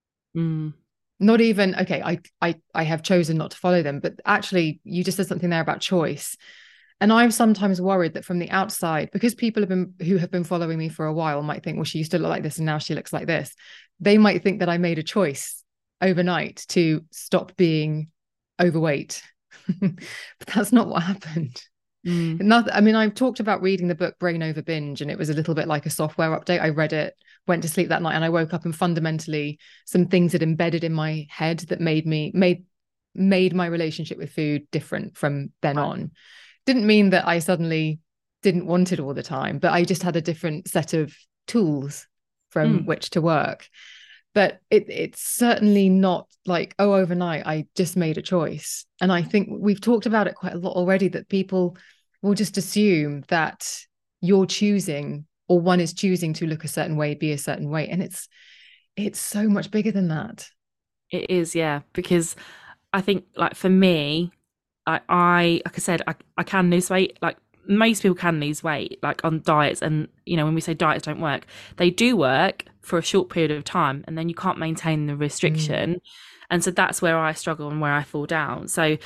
Mm. Not even okay. I I I have chosen not to follow them, but actually, you just said something there about choice, and I'm sometimes worried that from the outside, because people have been who have been following me for a while might think, well, she used to look like this, and now she looks like this. They might think that I made a choice overnight to stop being overweight. But that's not what happened. Mm. Not, I mean, I've talked about reading the book Brain Over Binge, and it was a little bit like a software update. I read it, went to sleep that night, and I woke up, and fundamentally some things had embedded in my head that made me made made my relationship with food different from then right. on. Didn't mean that I suddenly didn't want it all the time, but I just had a different set of tools from mm. which to work. But it, it's certainly not like, oh, overnight, I just made a choice. And I think we've talked about it quite a lot already, that people will just assume that you're choosing, or one is choosing to look a certain way, be a certain way. And it's it's so much bigger than that. It is, yeah. Because I think, like, for me, I, I like I said, I, I can lose weight. Like, most people can lose weight, like, on diets. And, you know, when we say diets don't work, they do work for a short period of time, and then you can't maintain the restriction. Mm. And so that's where I struggle and where I fall down. So,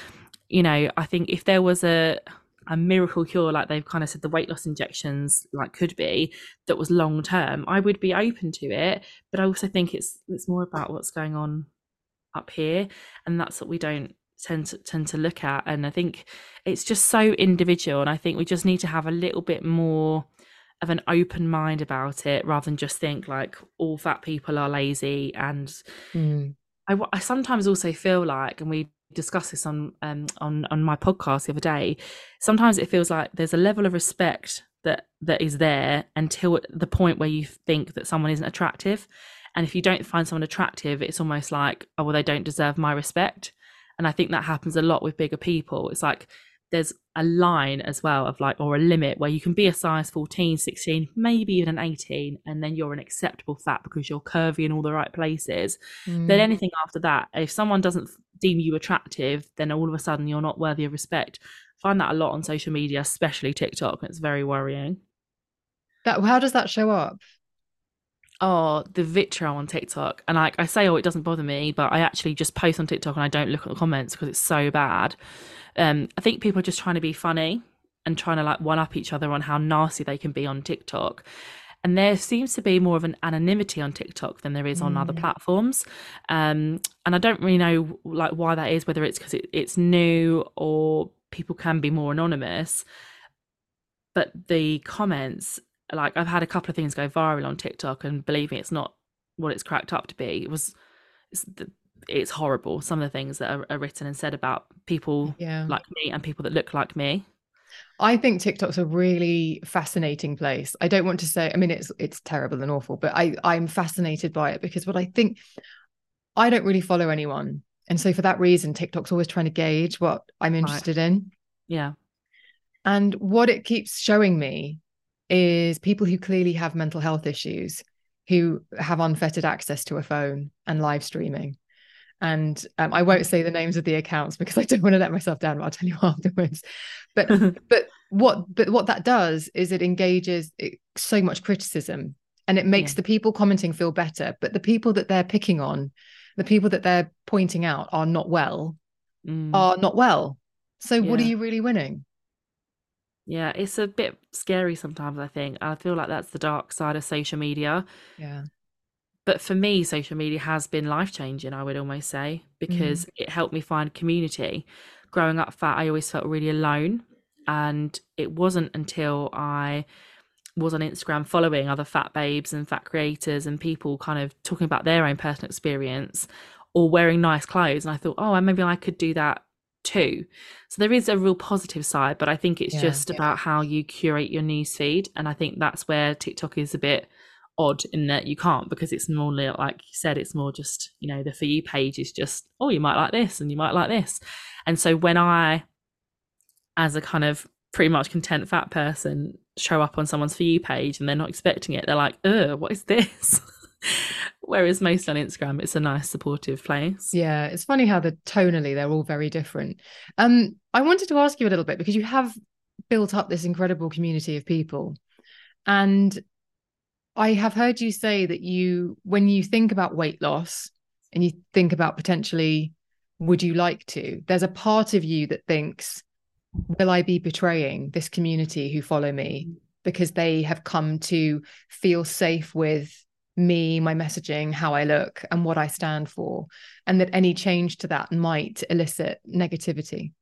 you know, I think if there was a a miracle cure, like they've kind of said the weight loss injections like could be, that was long term, I would be open to it. But I also think it's it's more about what's going on up here, and that's what we don't tend to tend to look at. And I think it's just so individual, and I think we just need to have a little bit more of an open mind about it, rather than just think like all fat people are lazy. And Mm. I, I sometimes also feel like, and we discussed this on um on on my podcast the other day, sometimes it feels like there's a level of respect that that is there until the point where you think that someone isn't attractive. And if you don't find someone attractive, it's almost like, oh well, they don't deserve my respect. And I think that happens a lot with bigger people. It's like there's a line as well of like, or a limit where you can be a size fourteen, sixteen, maybe even an eighteen, and then you're an acceptable fat because you're curvy in all the right places. Mm. Then anything after that, if someone doesn't deem you attractive, then all of a sudden you're not worthy of respect. I find that a lot on social media, especially TikTok, and it's very worrying. That, how does that show up? Oh, the vitriol on TikTok. And like I say, oh, it doesn't bother me, but I actually just post on TikTok and I don't look at the comments because it's so bad. Um, I think people are just trying to be funny and trying to like one up each other on how nasty they can be on TikTok. And there seems to be more of an anonymity on TikTok than there is on mm. other platforms. Um, and I don't really know like why that is, whether it's because it, it's new or people can be more anonymous. But the comments, like I've had a couple of things go viral on TikTok, and believe me, it's not what it's cracked up to be. It was, it's, it's horrible. Some of the things that are, are written and said about people yeah. like me and people that look like me. I think TikTok's a really fascinating place. I don't want to say, I mean, it's it's terrible and awful, but I, I'm fascinated by it because what I think, I don't really follow anyone. And so for that reason, TikTok's always trying to gauge what I'm interested right. in. Yeah. And what it keeps showing me is people who clearly have mental health issues, who have unfettered access to a phone and live streaming. And um, I won't say the names of the accounts because I don't want to let myself down, but I'll tell you afterwards. But but what but what that does is it engages it, so much criticism, and it makes yeah. the people commenting feel better. But the people that they're picking on, the people that they're pointing out are not well, mm. are not well. So yeah. what are you really winning? Yeah, it's a bit scary sometimes, I think. I feel like that's the dark side of social media. Yeah. But for me, social media has been life-changing, I would almost say, because mm. it helped me find community. Growing up fat, I always felt really alone. And it wasn't until I was on Instagram following other fat babes and fat creators and people kind of talking about their own personal experience or wearing nice clothes. And I thought, oh, maybe I could do that too. So there is a real positive side, but I think it's yeah, just yeah. about how you curate your news feed. And I think that's where TikTok is a bit odd in that you can't, because it's more like you said, it's more just, you know, the For You page is just, oh, you might like this and you might like this. And so when I, as a kind of pretty much content fat person, show up on someone's For You page and they're not expecting it, they're like, ugh, what is this? Whereas most on Instagram, it's a nice supportive place. Yeah, it's funny how the tonally they're all very different. Um, I wanted to ask you a little bit, because you have built up this incredible community of people, and I have heard you say that you, when you think about weight loss and you think about potentially, would you like to, there's a part of you that thinks, will I be betraying this community who follow me because they have come to feel safe with me, my messaging, how I look and what I stand for, and that any change to that might elicit negativity?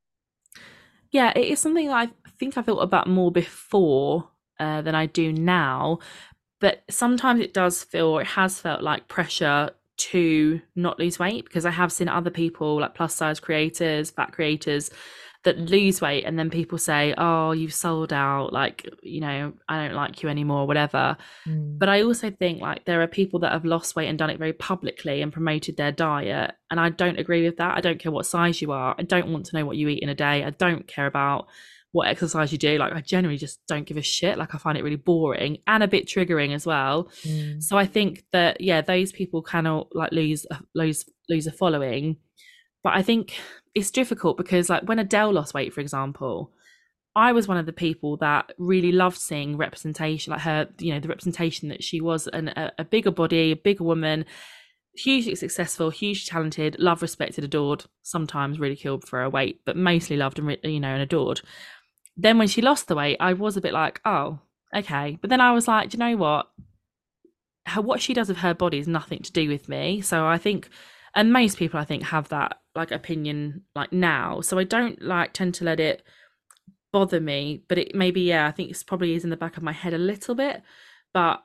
Yeah, it is something that I think I thought about more before uh, than I do now. But sometimes it does feel, it has felt like pressure to not lose weight, because I have seen other people like plus size creators, fat creators that lose weight, and then people say, oh, you've sold out, like, you know, I don't like you anymore, whatever. Mm. But I also think like there are people that have lost weight and done it very publicly and promoted their diet. And I don't agree with that. I don't care what size you are. I don't want to know what you eat in a day. I don't care about what exercise you do. Like, I generally just don't give a shit. Like, I find it really boring and a bit triggering as well. Mm. So I think that, yeah, those people cannot like lose, lose, lose a following. But I think it's difficult because, like, when Adele lost weight, for example, I was one of the people that really loved seeing representation, like her, you know, the representation that she was an, a, a bigger body, a bigger woman. hugely successful, hugely talented, loved, respected, adored, sometimes ridiculed for her weight, but mostly loved and, you know, and adored. Then when she lost the weight, I was a bit like, oh, okay. But then I was like, do you know what? Her, what she does with her body is nothing to do with me. So I think, and most people I think have that like opinion like now. So I don't like tend to let it bother me, but it maybe, yeah, I think it's probably is in the back of my head a little bit, but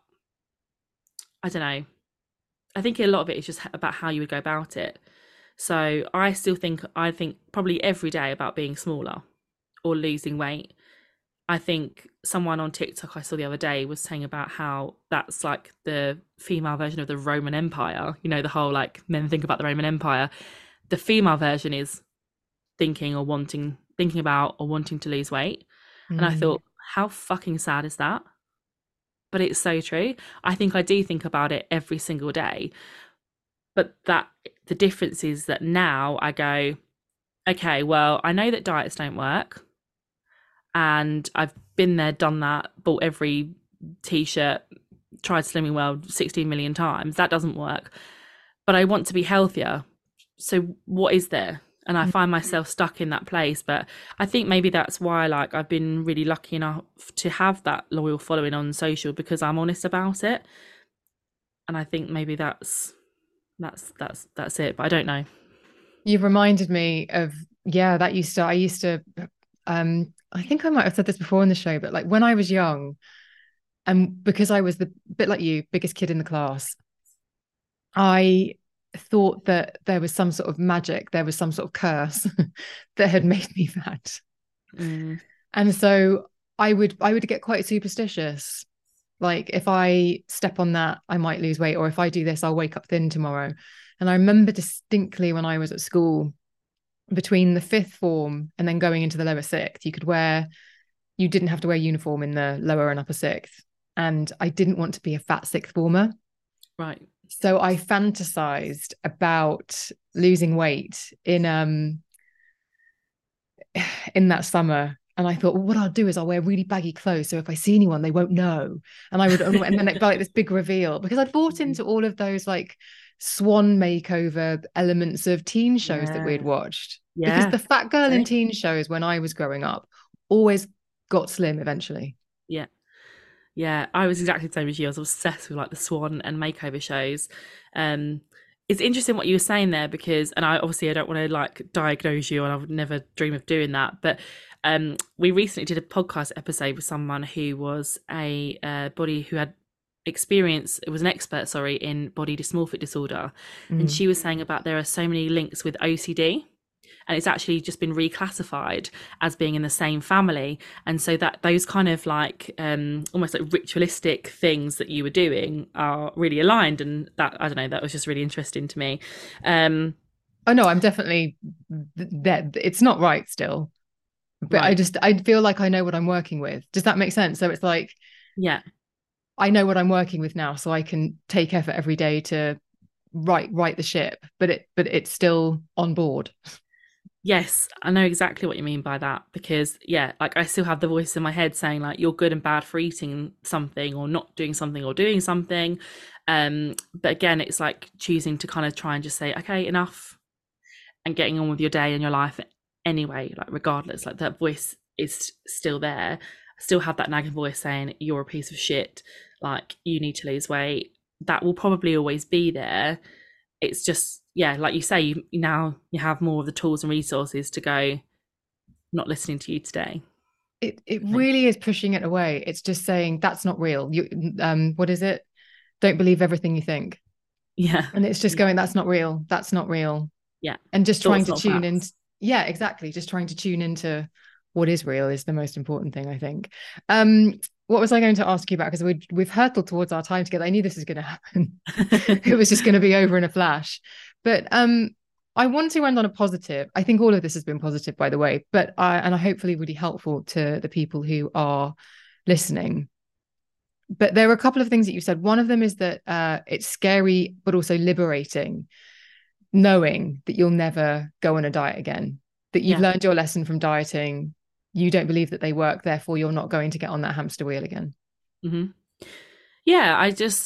I don't know. I think a lot of it is just about how you would go about it. So I still think, I think probably every day about being smaller or losing weight. I think someone on TikTok I saw the other day was saying about how that's like the female version of the Roman Empire. You know, the whole like men think about the Roman Empire. The female version is thinking or wanting, thinking about or wanting to lose weight. Mm. And I thought, how fucking sad is that? But it's so true. I think I do think about it every single day. But that the difference is that now I go, okay, well, I know that diets don't work. And I've been there, done that, bought every t-shirt, tried Slimming World sixteen million times. That doesn't work. But I want to be healthier. So what is there? And I find myself stuck in that place. But I think maybe that's why, like, I've been really lucky enough to have that loyal following on social, because I'm honest about it. And I think maybe that's that's that's that's it. But I don't know. You've reminded me of, yeah, that used to, I used to, um, I think I might have said this before in the show, but like when I was young, and because I was the bit like you, biggest kid in the class, I thought that there was some sort of magic, there was some sort of curse that had made me fat. Mm. And so I would I would get quite superstitious. Like, if I step on that, I might lose weight, or if I do this, I'll wake up thin tomorrow. And I remember distinctly when I was at school, between the fifth form and then going into the lower sixth, you could wear, you didn't have to wear uniform in the lower and upper sixth. And I didn't want to be a fat sixth former. Right. So I fantasized about losing weight in um in that summer. And I thought, well, what I'll do is I'll wear really baggy clothes, so if I see anyone, they won't know. And I would, and then it felt like this big reveal, because I'd bought into all of those like swan makeover elements of teen shows yeah. that we'd watched. Yeah. Because the fat girl in teen shows when I was growing up always got slim eventually. Yeah. Yeah, I was exactly the same as you. I was obsessed with like the swan and makeover shows. Um, it's interesting what you were saying there, because, and I obviously I don't want to like diagnose you, and I would never dream of doing that. But um, we recently did a podcast episode with someone who was a uh, body who had experience. It was an expert, sorry, in body dysmorphic disorder, mm. and she was saying about there are so many links with O C D. And it's actually just been reclassified as being in the same family. And so that those kind of like um, almost like ritualistic things that you were doing are really aligned. And that, I don't know, that was just really interesting to me. Um, oh, no, I'm definitely that. It's not right still. But right. I just, I feel like I know what I'm working with. Does that make sense? So it's like, yeah, I know what I'm working with now, so I can take effort every day to right, right the ship, but it, but it's still on board. Yes, I know exactly what you mean by that, because yeah, like I still have the voice in my head saying like you're good and bad for eating something or not doing something or doing something. Um, but again, it's like choosing to kind of try and just say, okay, enough, and getting on with your day and your life anyway, like regardless, like that voice is still there. I still have that nagging voice saying you're a piece of shit, like you need to lose weight. That will probably always be there. It's just, yeah, like you say, you, now you have more of the tools and resources to go, not listening to you today. It it really is pushing it away. It's just saying that's not real. You um, what is it? Don't believe everything you think. Yeah. And it's just yeah. going, that's not real. That's not real. Yeah. And just trying Thoughts, to tune in. Yeah, exactly. Just trying to tune into what is real is the most important thing, I think. Um, what was I going to ask you about? Because we, we've hurtled towards our time together. I knew this was going to happen. It was just going to be over in a flash. But um, I want to end on a positive. I think all of this has been positive, by the way, but I, and I hopefully really helpful to the people who are listening. But there are a couple of things that you said. One of them is that uh, it's scary, but also liberating, knowing that you'll never go on a diet again, that you've yeah. learned your lesson from dieting. You don't believe that they work, therefore you're not going to get on that hamster wheel again. Mm-hmm. Yeah, I just,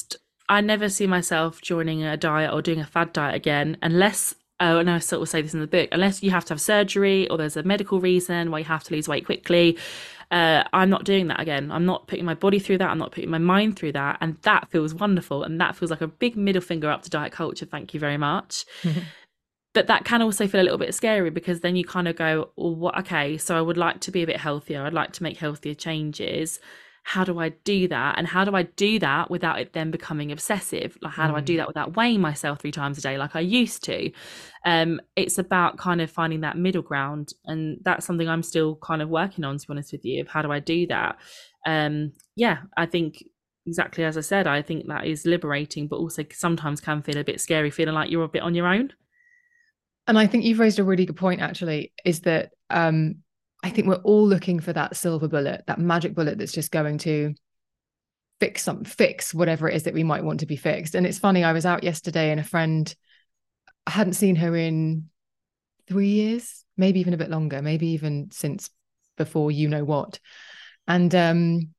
I never see myself joining a diet or doing a fad diet again, unless, oh, and I sort of say this in the book, unless you have to have surgery or there's a medical reason why you have to lose weight quickly. Uh, I'm not doing that again. I'm not putting my body through that. I'm not putting my mind through that. And that feels wonderful. And that feels like a big middle finger up to diet culture. Thank you very much. But that can also feel a little bit scary, because then you kind of go, well, what, okay, so I would like to be a bit healthier. I'd like to make healthier changes. How do I do that? And how do I do that without it then becoming obsessive? Like, how mm. do I do that without weighing myself three times a day like I used to? Um, it's about kind of finding that middle ground. And that's something I'm still kind of working on, to be honest with you, of how do I do that? Um, yeah, I think exactly as I said, I think that is liberating, but also sometimes can feel a bit scary, feeling like you're a bit on your own. And I think you've raised a really good point, actually, is that um, I think we're all looking for that silver bullet, that magic bullet that's just going to fix some, fix whatever it is that we might want to be fixed. And it's funny, I was out yesterday and a friend, I hadn't seen her in three years, maybe even a bit longer, maybe even since before you know what. And um,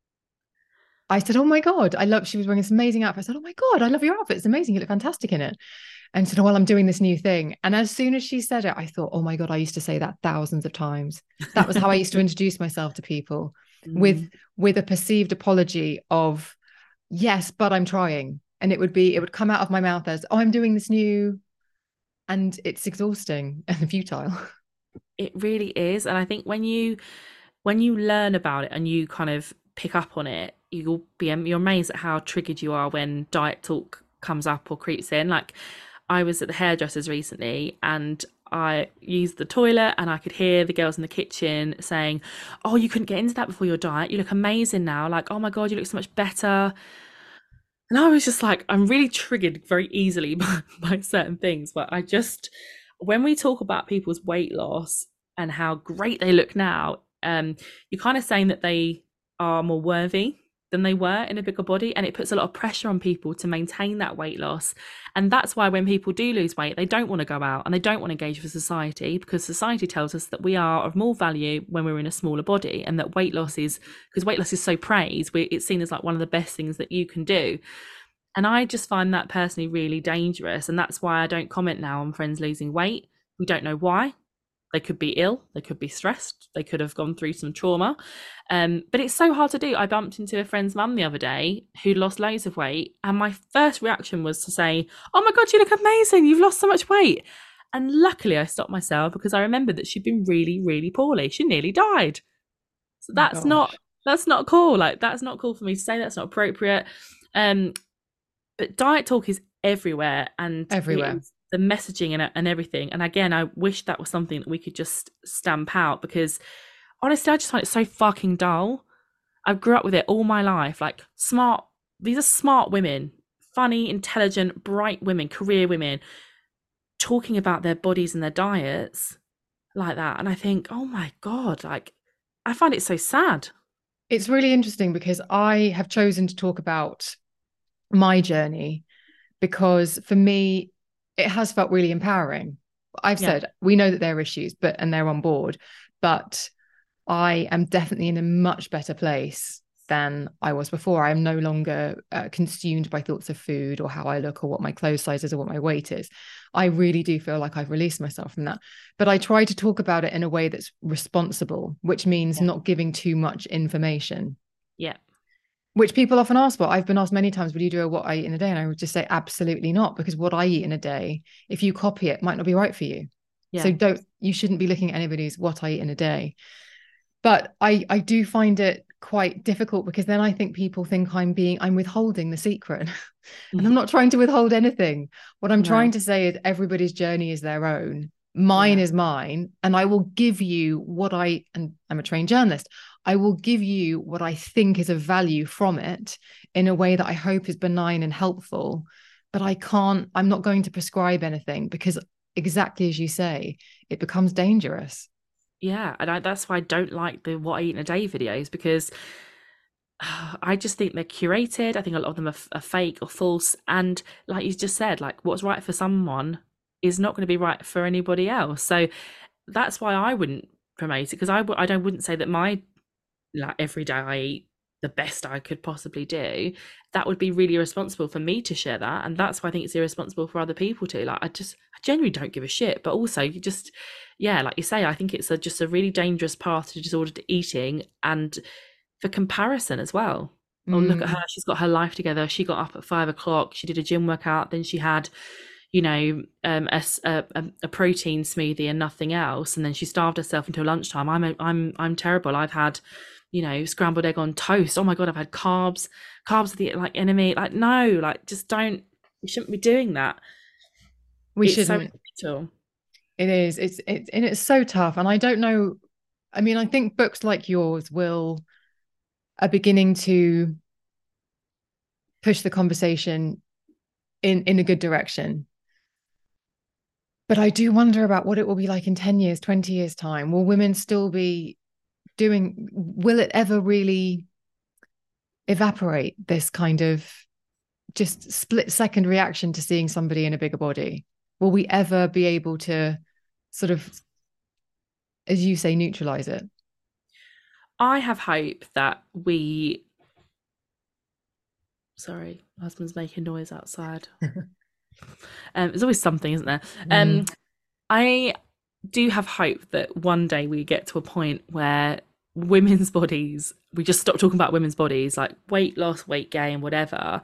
I said, oh my God, I love, she was wearing this amazing outfit. I said, oh my God, I love your outfit. It's amazing. You look fantastic in it. And said, well, I'm doing this new thing. And as soon as she said it, I thought, oh my God, I used to say that thousands of times. That was how I used to introduce myself to people mm. with, with a perceived apology of, yes, but I'm trying. And it would be, it would come out of my mouth as, oh, I'm doing this new, and it's exhausting and futile. It really is. And I think when you, when you learn about it and you kind of pick up on it, you'll be, you're amazed at how triggered you are when diet talk comes up or creeps in. Like, I was at the hairdresser's recently and I used the toilet and I could hear the girls in the kitchen saying, oh, you couldn't get into that before your diet. You look amazing now. Like, oh my God, you look so much better. And I was just like, I'm really triggered very easily by, by certain things. But I just, when we talk about people's weight loss and how great they look now, um, you're kind of saying that they are more worthy than they were in a bigger body, and it puts a lot of pressure on people to maintain that weight loss. And that's why when people do lose weight, they don't want to go out and they don't want to engage with society, because society tells us that we are of more value when we're in a smaller body, and that weight loss is, because weight loss is so praised, we, it's seen as like one of the best things that you can do. And I just find that personally really dangerous, and that's why I don't comment now on friends losing weight. We don't know why. They could be ill, they could be stressed, they could have gone through some trauma. Um, but it's so hard to do. I bumped into a friend's mum the other day who lost loads of weight. And my first reaction was to say, oh my God, you look amazing. You've lost so much weight. And luckily I stopped myself, because I remembered that she'd been really, really poorly. She nearly died. So that's oh not, that's not cool. Like, that's not cool for me to say. That's not appropriate. Um, but diet talk is everywhere. And everywhere. The messaging and, and everything. And again, I wish that was something that we could just stamp out, because honestly, I just find it so fucking dull. I grew up with it all my life. Like, smart, these are smart women, funny, intelligent, bright women, career women, talking about their bodies and their diets like that. And I think, oh my God, like, I find it so sad. It's really interesting, because I have chosen to talk about my journey, because for me, it has felt really empowering. I've yeah. said, we know that there are issues, but, and they're on board, but I am definitely in a much better place than I was before. I am no longer uh, consumed by thoughts of food or how I look or what my clothes size is or what my weight is. I really do feel like I've released myself from that, but I try to talk about it in a way that's responsible, which means yeah. not giving too much information. Yeah. Which people often ask for. I've been asked many times, would you do a what I eat in a day? And I would just say, absolutely not, because what I eat in a day, if you copy it, might not be right for you. Yeah. So don't, you shouldn't be looking at anybody's what I eat in a day. But I, I do find it quite difficult, because then I think people think I'm being, I'm withholding the secret. And I'm not trying to withhold anything. What I'm no. trying to say is everybody's journey is their own. Mine yeah. is mine. And I will give you what I, and I'm a trained journalist, I will give you what I think is of value from it in a way that I hope is benign and helpful. But I can't, I'm not going to prescribe anything, because exactly as you say, it becomes dangerous. Yeah. And I, that's why I don't like the what I eat in a day videos, because uh, I just think they're curated. I think a lot of them are, are fake or false. And like you just said, like, what's right for someone is not going to be right for anybody else. So that's why I wouldn't promote it, because I, w- I don't, wouldn't say that my, like, every day I eat the best I could possibly do, that would be really irresponsible for me to share that. And that's why I think it's irresponsible for other people to. Like, I just I genuinely don't give a shit. But also, you just, yeah, like you say, I think it's a, just a really dangerous path to disordered eating, and for comparison as well. Oh, mm. Look at her, she's got her life together. She got up at five o'clock, she did a gym workout, then she had, you know, um, a, a, a protein smoothie and nothing else, and then she starved herself until lunchtime. I'm a, I'm I'm terrible. I've had, you know, scrambled egg on toast. Oh my god, I've had carbs. Carbs are the like enemy. Like, no, like just don't. We shouldn't be doing that. We it's shouldn't. So it is. It's it's and it's so tough. And I don't know. I mean, I think books like yours will are beginning to push the conversation in in a good direction. But I do wonder about what it will be like in ten years, twenty years time. Will women still be doing, will it ever really evaporate, this kind of just split second reaction to seeing somebody in a bigger body? Will we ever be able to sort of, as you say, neutralize it? I have hope that we, sorry, my husband's making noise outside. Um, there's always something, isn't there? Mm. Um, I do have hope that one day we get to a point where women's bodies, we just stop talking about women's bodies, like weight loss, weight gain, whatever.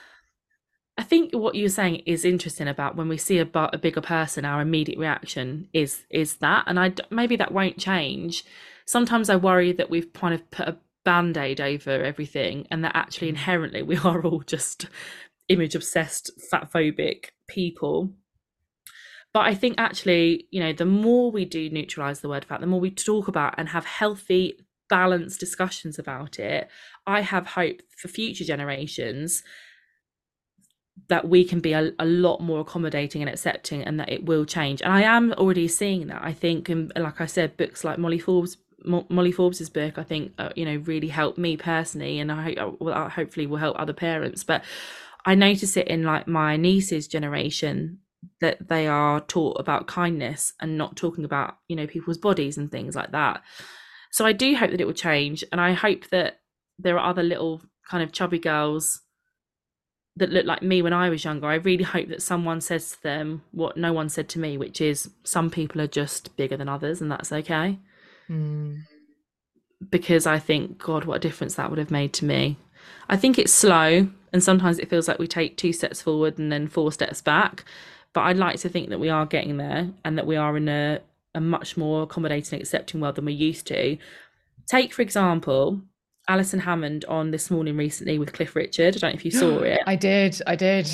I think what you're saying is interesting about when we see a, a bigger person, our immediate reaction is is that, and I maybe that won't change. Sometimes I worry that we've kind of put a band-aid over everything, and that actually inherently we are all just image obsessed, fat phobic people. But I think actually, you know, the more we do neutralize the word fat, the more we talk about and have healthy, balanced discussions about it, I have hope for future generations that we can be a, a lot more accommodating and accepting, and that it will change. And I am already seeing that. I think, and like I said, books like Molly Forbes, Mo- Molly Forbes's book, I think, uh, you know, really helped me personally, and I hope, well, hopefully will help other parents. But I notice it in like my niece's generation, that they are taught about kindness and not talking about, you know, people's bodies and things like that. So I do hope that it will change, and I hope that there are other little kind of chubby girls that look like me when I was younger. I really hope that someone says to them what no one said to me, which is some people are just bigger than others, and that's okay. Mm. Because I think, God, what a difference that would have made to me. I think it's slow, and sometimes it feels like we take two steps forward and then four steps back. But I'd like to think that we are getting there, and that we are in a, a much more accommodating, accepting world than we used to. Take, for example, Alison Hammond on This Morning recently with Cliff Richard. I don't know if you saw it. I did, I did.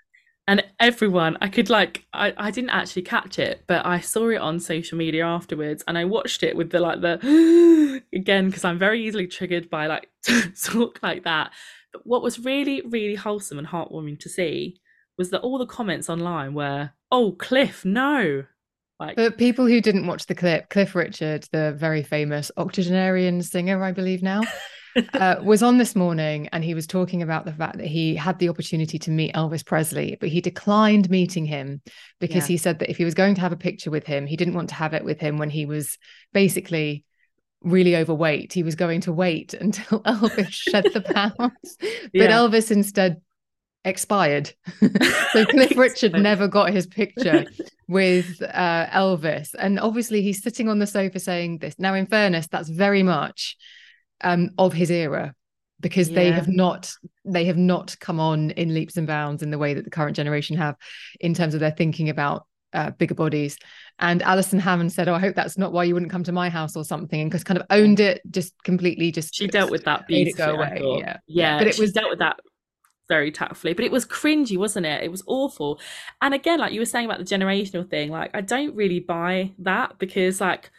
And everyone, I could like, I, I didn't actually catch it, but I saw it on social media afterwards, and I watched it with the like the, again, because I'm very easily triggered by like talk like that. But what was really, really wholesome and heartwarming to see was that all the comments online were, oh, Cliff, no. Like, but people who didn't watch the clip, Cliff Richard, the very famous octogenarian singer, I believe now, uh, was on This Morning, and he was talking about the fact that he had the opportunity to meet Elvis Presley, but he declined meeting him because yeah. he said that if he was going to have a picture with him, he didn't want to have it with him when he was basically really overweight. He was going to wait until Elvis shed the pounds. But yeah. Elvis instead expired. So Cliff Richard never got his picture with uh, Elvis. And obviously he's sitting on the sofa saying this. Now, in fairness, that's very much um, of his era, because yeah. they have not they have not come on in leaps and bounds in the way that the current generation have in terms of their thinking about uh, bigger bodies. And Alison Hammond said, oh, I hope that's not why you wouldn't come to my house or something, and just kind of owned it, just completely just she dealt with that beautifully. Made it go away. Yeah. yeah but it she was dealt with that very tactfully, but it was cringy, wasn't it? It was awful. And again, like you were saying about the generational thing, like I don't really buy that, because like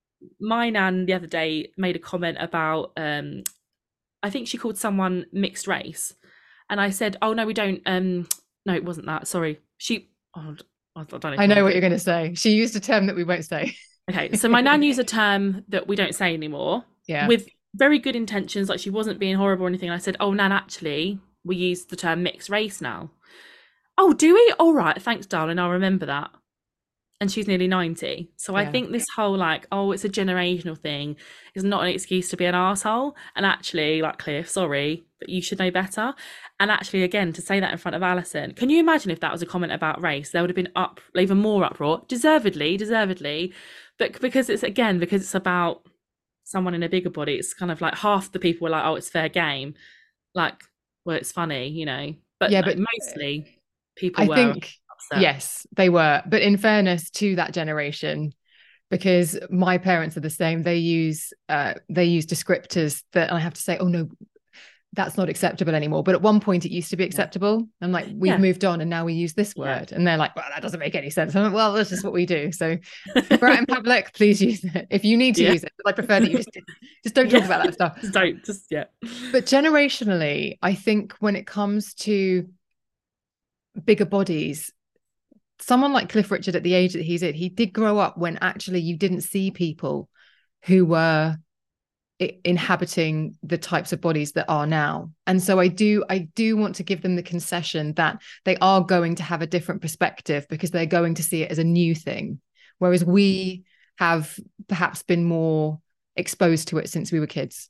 my nan the other day made a comment about um I think she called someone mixed race, and I said, oh no, we don't um no it wasn't that, sorry, she oh, I don't know I know what you're going to say. She used a term that we won't say. Okay, so my nan used a term that we don't say anymore, yeah, with very good intentions, like she wasn't being horrible or anything. I said, oh nan, actually we use the term mixed race now. Oh, do we? All right, thanks darling, I'll remember that. and she's nearly ninety. So I Yeah. think this whole like, oh, it's a generational thing is not an excuse to be an arsehole. And actually, like, Cliff, sorry, but you should know better. And actually, again, to say that in front of Alison, can you imagine if that was a comment about race? There would have been up even more uproar, deservedly, deservedly. But because it's, again, because it's about someone in a bigger body, it's kind of like half the people were like, oh, it's fair game. Like, well, it's funny, you know. But, Yeah, no, but mostly people I were think, upset. yes, they were. But in fairness to that generation, because my parents are the same, they use uh, they use descriptors that I have to say, oh no, that's not acceptable anymore. But at one point it used to be acceptable. I'm like, we've Yeah. moved on and now we use this Yeah. word. And they're like, well, that doesn't make any sense. I'm like, well, that's just what we do. So if we're out in public, please use it. If you need to Yeah. use it, but I prefer that you just, just don't talk Yeah. about that stuff. Just don't, just, yeah. But generationally, I think when it comes to bigger bodies, someone like Cliff Richard at the age that he's at, he did grow up when actually you didn't see people who were inhabiting the types of bodies that are now. And so I do I do want to give them the concession that they are going to have a different perspective because they're going to see it as a new thing, whereas we have perhaps been more exposed to it since we were kids.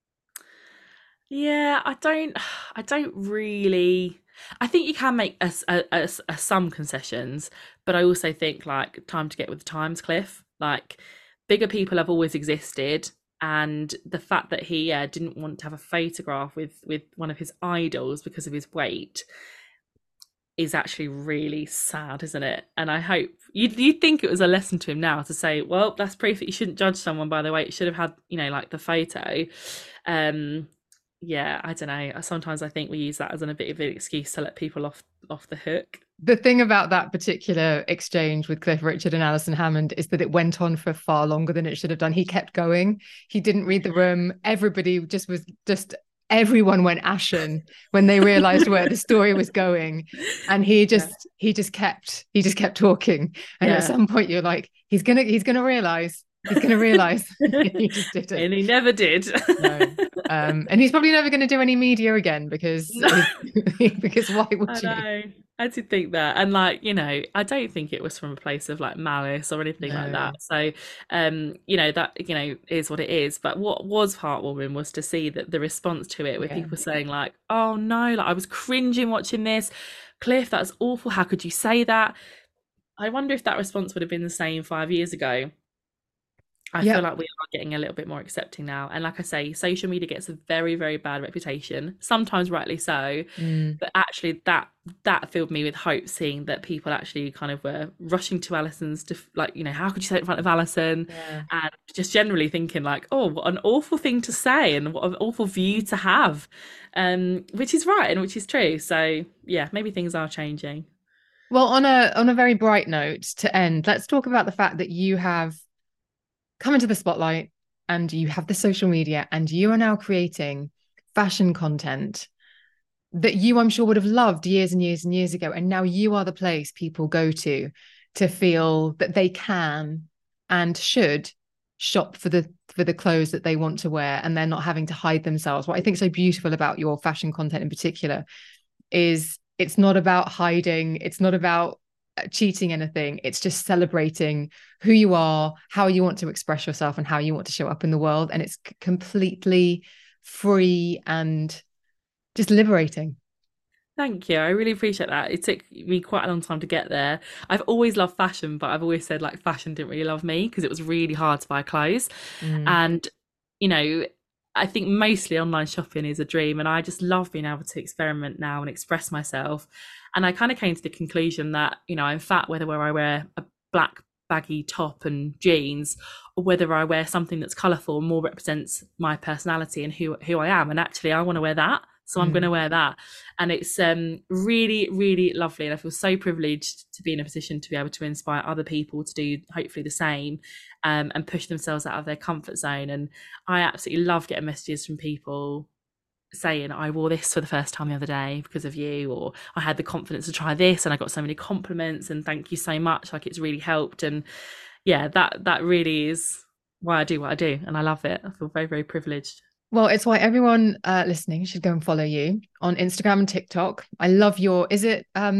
Yeah, I don't I don't really I think you can make a, a, a, a some concessions, but I also think like time to get with the times, Cliff. Like bigger people have always existed, and the fact that he uh, didn't want to have a photograph with with one of his idols because of his weight is actually really sad, isn't it? And I hope you'd, you'd think it was a lesson to him now to say, well, that's proof that you shouldn't judge someone by the weight. You should have had, you know, like the photo. Um, yeah, I don't know. Sometimes I think we use that as an, a bit of an excuse to let people off off the hook. The thing about that particular exchange with Cliff Richard and Alison Hammond is that it went on for far longer than it should have done. He kept going. He didn't read the room. Everybody just was just everyone went ashen when they realized where the story was going. And he just yeah. he just kept he just kept talking. And yeah. at some point you're like, he's gonna he's gonna realize. He's going to realise he just did it. And he never did. No. Um, and he's probably never going to do any media again because no. because why would I you? Know. I did think that. And like, you know, I don't think it was from a place of like malice or anything no. like that. So, um, you know, that, you know, is what it is. But what was heartwarming was to see that the response to it with yeah. people saying like, oh no, like I was cringing watching this. Cliff, that's awful. How could you say that? I wonder if that response would have been the same five years ago. I yep. feel like we are getting a little bit more accepting now. And like I say, social media gets a very, very bad reputation, sometimes rightly so. Mm. But actually that that filled me with hope, seeing that people actually kind of were rushing to Alison's, def- like, you know, how could you say it in front of Alison? Yeah. And just generally thinking like, oh, what an awful thing to say and what an awful view to have, um, which is right and which is true. So yeah, maybe things are changing. Well, on a on a very bright note to end, let's talk about the fact that you have come into the spotlight and you have the social media and you are now creating fashion content that you, I'm sure, would have loved years and years and years ago. And now you are the place people go to to feel that they can and should shop for the for the clothes that they want to wear, and they're not having to hide themselves. What I think is so beautiful about your fashion content in particular is it's not about hiding. It's not about cheating anything. It's just celebrating who you are, how you want to express yourself, and how you want to show up in the world. And it's c- completely free and just liberating. Thank you. I really appreciate that. It took me quite a long time to get there. I've always loved fashion, but I've always said like fashion didn't really love me because it was really hard to buy clothes. Mm. And, you know, I think mostly online shopping is a dream, and I just love being able to experiment now and express myself. And I kind of came to the conclusion that, you know, I'm fat whether where I wear a black baggy top and jeans, or whether I wear something that's colourful and more represents my personality and who who I am. And actually, I want to wear that, so I'm mm. going to wear that. And it's um really, really lovely. And I feel so privileged to be in a position to be able to inspire other people to do hopefully the same, um, and push themselves out of their comfort zone. And I absolutely love getting messages from people saying I wore this for the first time the other day because of you, or I had the confidence to try this and I got so many compliments and thank you so much, like it's really helped. And yeah, that that really is why I do what I do, and I love it. I feel very, very privileged. Well, it's why everyone uh, listening should go and follow you on Instagram and TikTok. I love your, is it um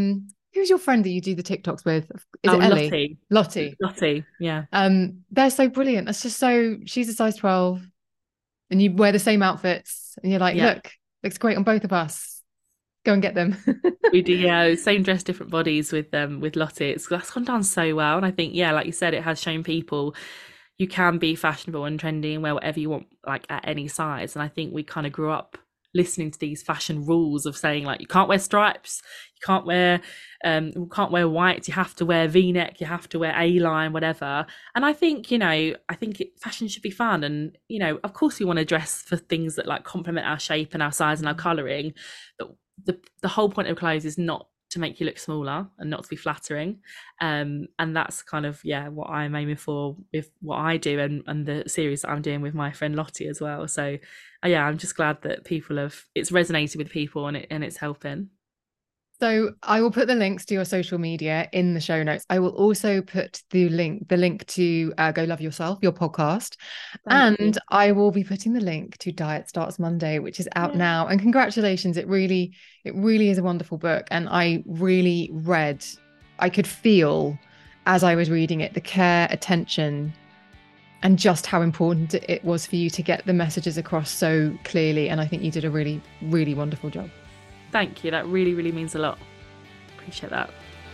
who's your friend that you do the TikToks with? Is oh, it Ellie? Lottie. Lottie. Lottie, yeah. Um, they're so brilliant. That's just so, she's a size twelve and you wear the same outfits and you're like, Yeah. look, looks great on both of us. Go and get them. We do, yeah, same dress, different bodies with um with Lottie. It's that's gone down so well. And I think, yeah, like you said, it has shown people you can be fashionable and trendy and wear whatever you want, like at any size. And I think we kind of grew up listening to these fashion rules of saying, like, you can't wear stripes, you can't wear um you can't wear white, you have to wear V-neck, you have to wear A-line, whatever. And I think, you know, I think it, fashion should be fun. And, you know, of course we want to dress for things that like complement our shape and our size and our colouring. But the the whole point of clothes is not to make you look smaller and not to be flattering. Um, and that's kind of, yeah, what I'm aiming for with what I do and, and the series that I'm doing with my friend Lottie as well. So uh, yeah, I'm just glad that people have, it's resonated with people and it and it's helping. So I will put the links to your social media in the show notes. I will also put the link, the link to uh, Go Love Yourself, your podcast. Thank and you. I will be putting the link to Diet Starts Monday, which is out Yeah. now. And congratulations. It really, it really is a wonderful book. And I really read, I could feel as I was reading it, the care, attention, and just how important it was for you to get the messages across so clearly. And I think you did a really, really wonderful job. Thank you. That really, really means a lot. Appreciate that.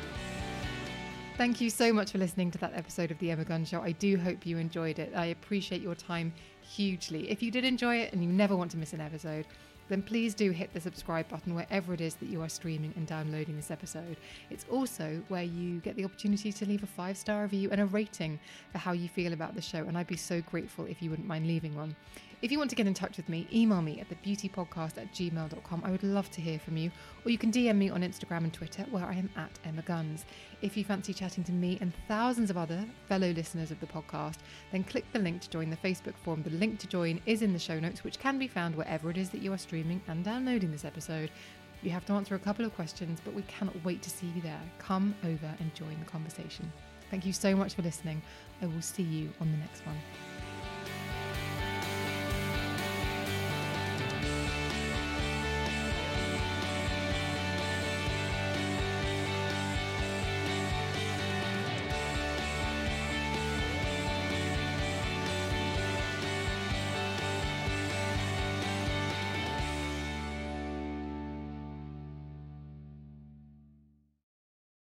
Thank you so much for listening to that episode of The Emma Gunn Show. I do hope you enjoyed it. I appreciate your time hugely. If you did enjoy it and you never want to miss an episode, then please do hit the subscribe button wherever it is that you are streaming and downloading this episode. It's also where you get the opportunity to leave a five-star review and a rating for how you feel about the show, and I'd be so grateful if you wouldn't mind leaving one. If you want to get in touch with me, email me at the beauty podcast at gmail dot com. I would love to hear from you. Or you can D M me on Instagram and Twitter, where I am at Emma Guns. If you fancy chatting to me and thousands of other fellow listeners of the podcast, then click the link to join the Facebook forum. The link to join is in the show notes, which can be found wherever it is that you are streaming and downloading this episode. You have to answer a couple of questions, but we cannot wait to see you there. Come over and join the conversation. Thank you so much for listening. I will see you on the next one.